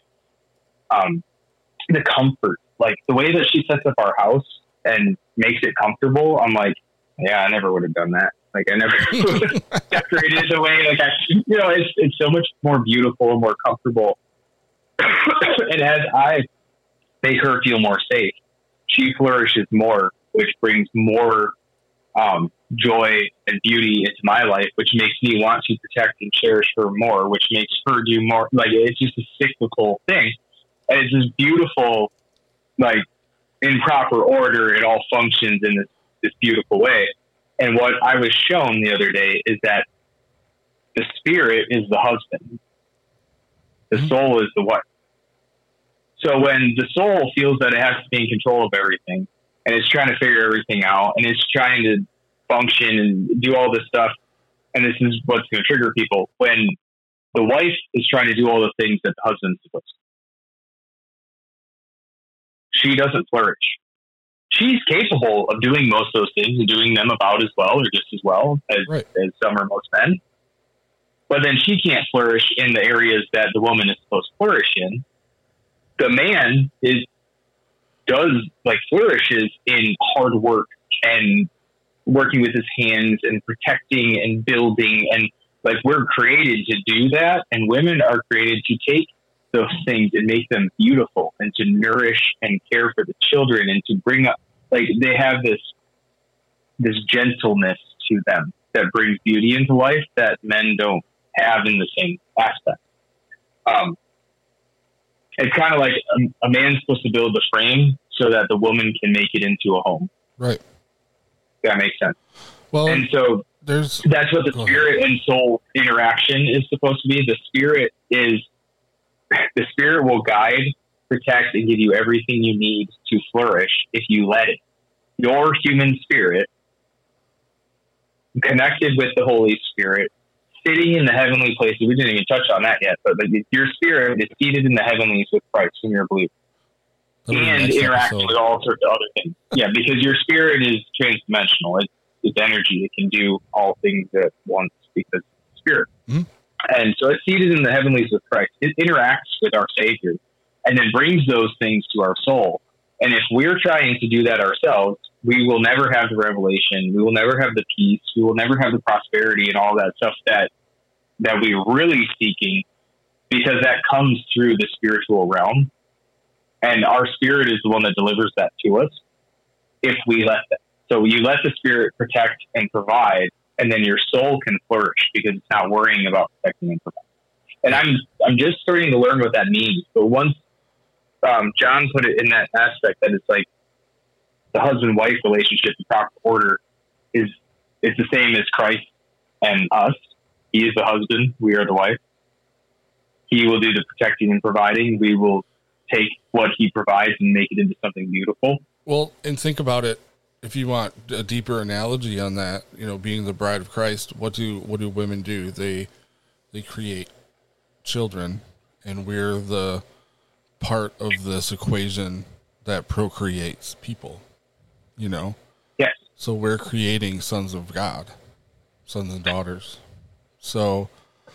The comfort, like the way that she sets up our house and makes it comfortable. I'm like, yeah, I never would have done that. Like I never would have decorated the way, like it's so much more beautiful and more comfortable. And as I make her feel more safe, she flourishes more, which brings more joy and beauty into my life, which makes me want to protect and cherish her more, which makes her do more. Like it's just a cyclical thing. And it's just beautiful, like in proper order, it all functions in this beautiful way. And what I was shown the other day is that the spirit is the husband. The soul is the wife. So when the soul feels that it has to be in control of everything, and it's trying to figure everything out, and it's trying to function and do all this stuff, and this is what's going to trigger people, when the wife is trying to do all the things that the husband's supposed to, she doesn't flourish. She's capable of doing most of those things and doing them about as well or just as well as some or most men. But then she can't flourish in the areas that the woman is supposed to flourish in. The man flourishes in hard work and working with his hands and protecting and building. And like we're created to do that. And women are created to take those things and make them beautiful and to nourish and care for the children and to bring up, like they have this gentleness to them that brings beauty into life that men don't have in the same aspect. It's kind of like a man's supposed to build the frame so that the woman can make it into a home. Right. That makes sense. Well, and so that's what the spirit and soul interaction is supposed to be. The spirit will guide, protect, and give you everything you need to flourish if you let it. Your human spirit, connected with the Holy Spirit, sitting in the heavenly places. We didn't even touch on that yet, but your spirit is seated in the heavenlies with Christ when you're a believer. And interact with all sorts of other things. Yeah, because your spirit is transdimensional. It's energy. It can do all things at once. because it's spirit. Mm-hmm. And so it's seated in the heavenlies with Christ. It interacts with our Savior and then brings those things to our soul. And if we're trying to do that ourselves, we will never have the revelation. We will never have the peace. We will never have the prosperity and all that stuff that we're really seeking, because that comes through the spiritual realm. And our spirit is the one that delivers that to us if we let that. So you let the spirit protect and provide, and then your soul can flourish because it's not worrying about protecting and providing. And I'm just starting to learn what that means. But once John put it in that aspect that it's like the husband-wife relationship, the proper order it's the same as Christ and us. He is the husband. We are the wife. He will do the protecting and providing. We will take what he provides and make it into something beautiful. Well, and think about it. If you want a deeper analogy on that, being the bride of Christ, what do women do? They create children, and we're the part of this equation that procreates people, Yes. So we're creating sons of God, sons and daughters. So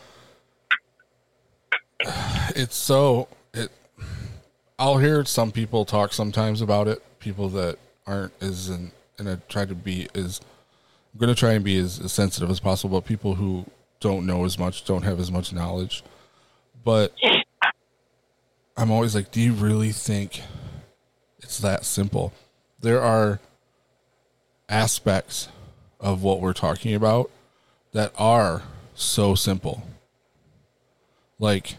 I'll hear some people talk sometimes about it, people that aren't I'm going to try and be as sensitive as possible, but people who don't know as much, don't have as much knowledge. But I'm always like, do you really think it's that simple? There are aspects of what we're talking about that are so simple. Like,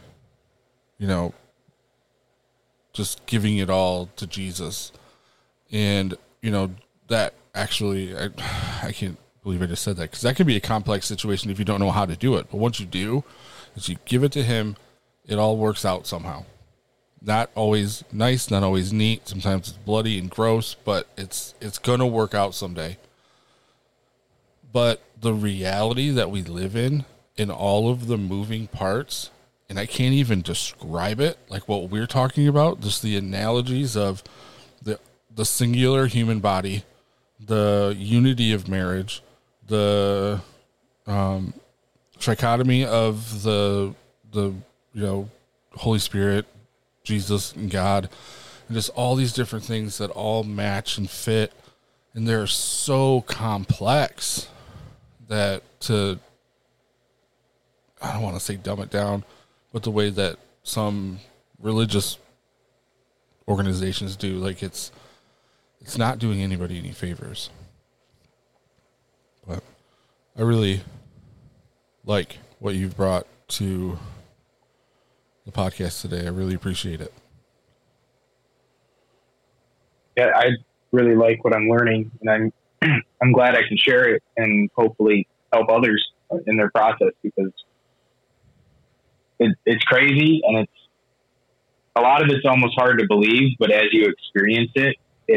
just giving it all to Jesus. And, that actually, I can't believe I just said that, because that can be a complex situation if you don't know how to do it. But once you do, is you give it to him, it all works out somehow. Not always nice, not always neat. Sometimes it's bloody and gross, but it's going to work out someday. But the reality that we live in all of the moving parts, and I can't even describe it, like what we're talking about, just the analogies of the singular human body, the unity of marriage, the trichotomy of the Holy Spirit, Jesus and God, and just all these different things that all match and fit, and they're so complex that I don't want to say dumb it down, but the way that some religious organizations do, like it's not doing anybody any favors. But I really like what you've brought to the podcast today. I really appreciate it. Yeah, I really like what I'm learning, and I'm glad I can share it and hopefully help others in their process, because it's crazy, and a lot of it's almost hard to believe, but as you experience it,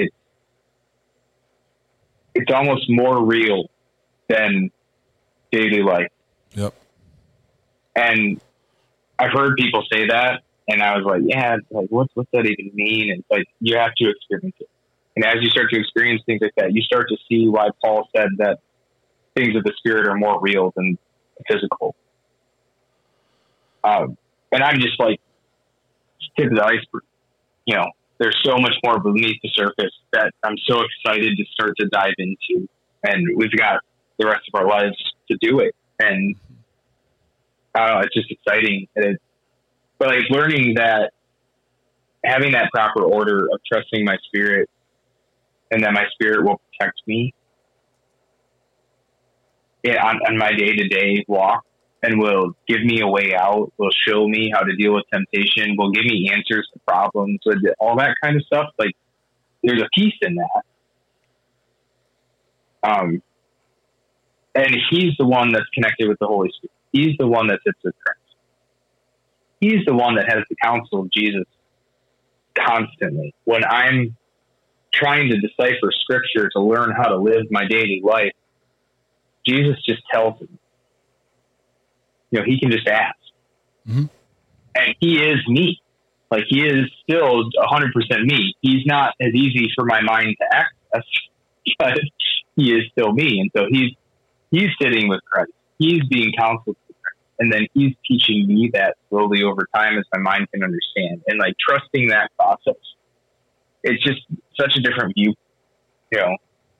it's almost more real than daily life. Yep. And I've heard people say that, and I was like, yeah, like what's that even mean? And like, you have to experience it. And as you start to experience things like that, you start to see why Paul said that things of the spirit are more real than physical. And I'm just like, tip of the iceberg. There's so much more beneath the surface that I'm so excited to start to dive into, and we've got the rest of our lives to do it. And it's just exciting. But like learning that, having that proper order of trusting my spirit, and that my spirit will protect me on my day-to-day walk, and will give me a way out, will show me how to deal with temptation, will give me answers to problems, all that kind of stuff. Like, there's a peace in that. And he's the one that's connected with the Holy Spirit. He's the one that sits with Christ. He's the one that has the counsel of Jesus constantly. When I'm trying to decipher scripture to learn how to live my daily life, Jesus just tells me. He can just ask. Mm-hmm. And he is me. Like, he is still 100% me. He's not as easy for my mind to access, but he is still me. And so he's sitting with Christ. he's being counseled, and then he's teaching me that slowly over time as my mind can understand, and like trusting that process. It's just such a different view, you know.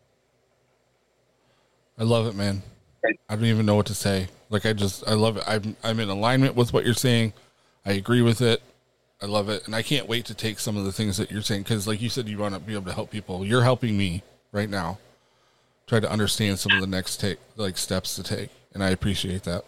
I love it, man. I don't even know what to say. Like, I love it. I'm in alignment with what you're saying. I agree with it. I love it. And I can't wait to take some of the things that you're saying. Cause like you said, you want to be able to help people. You're helping me right now try to understand some of the next steps to take. And I appreciate that.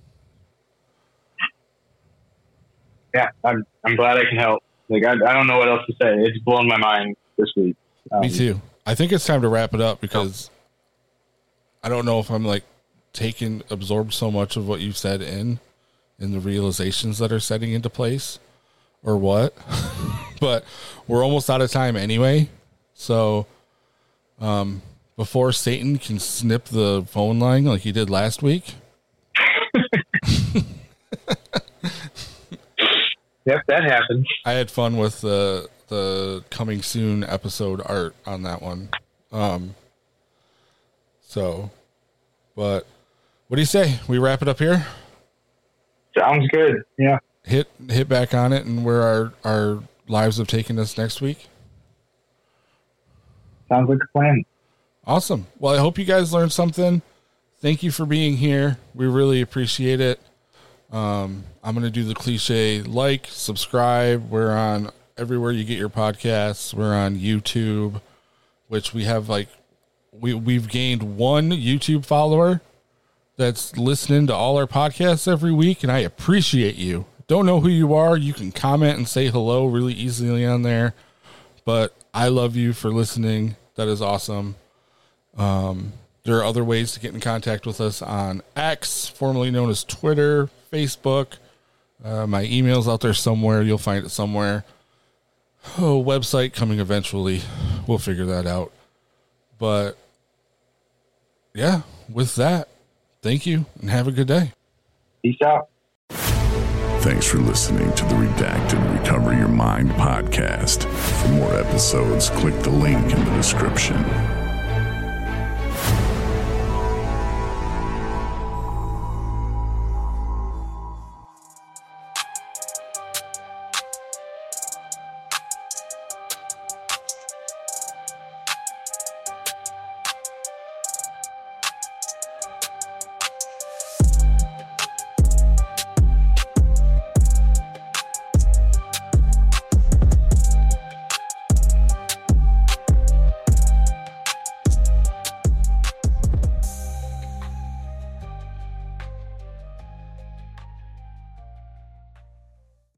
Yeah. I'm glad I can help. Like, I don't know what else to say. It's blown my mind this week. Me too. I think it's time to wrap it up because I don't know if I'm like absorbed so much of what you said in the realizations that are setting into place or what, but we're almost out of time anyway. So, before Satan can snip the phone line like he did last week. Yep, that happened. I had fun with the coming soon episode art on that one. But what do you say? We wrap it up here? Sounds good. Yeah. Hit back on it and where our lives have taken us next week. Sounds like a plan. Awesome. Well, I hope you guys learned something. Thank you for being here. We really appreciate it. I'm going to do the cliche, like, subscribe. We're on everywhere you get your podcasts. We're on YouTube, which we have we've gained one YouTube follower that's listening to all our podcasts every week. And I appreciate you. Don't know who you are. You can comment and say hello really easily on there, but I love you for listening. That is awesome. There are other ways to get in contact with us on X, formerly known as Twitter, Facebook. My email's out there somewhere. You'll find it somewhere. Website coming eventually. We'll figure that out. But yeah, with that, thank you and have a good day. Peace out. Thanks for listening to the Redacted Recover Your Mind podcast. For more episodes, click the link in the description.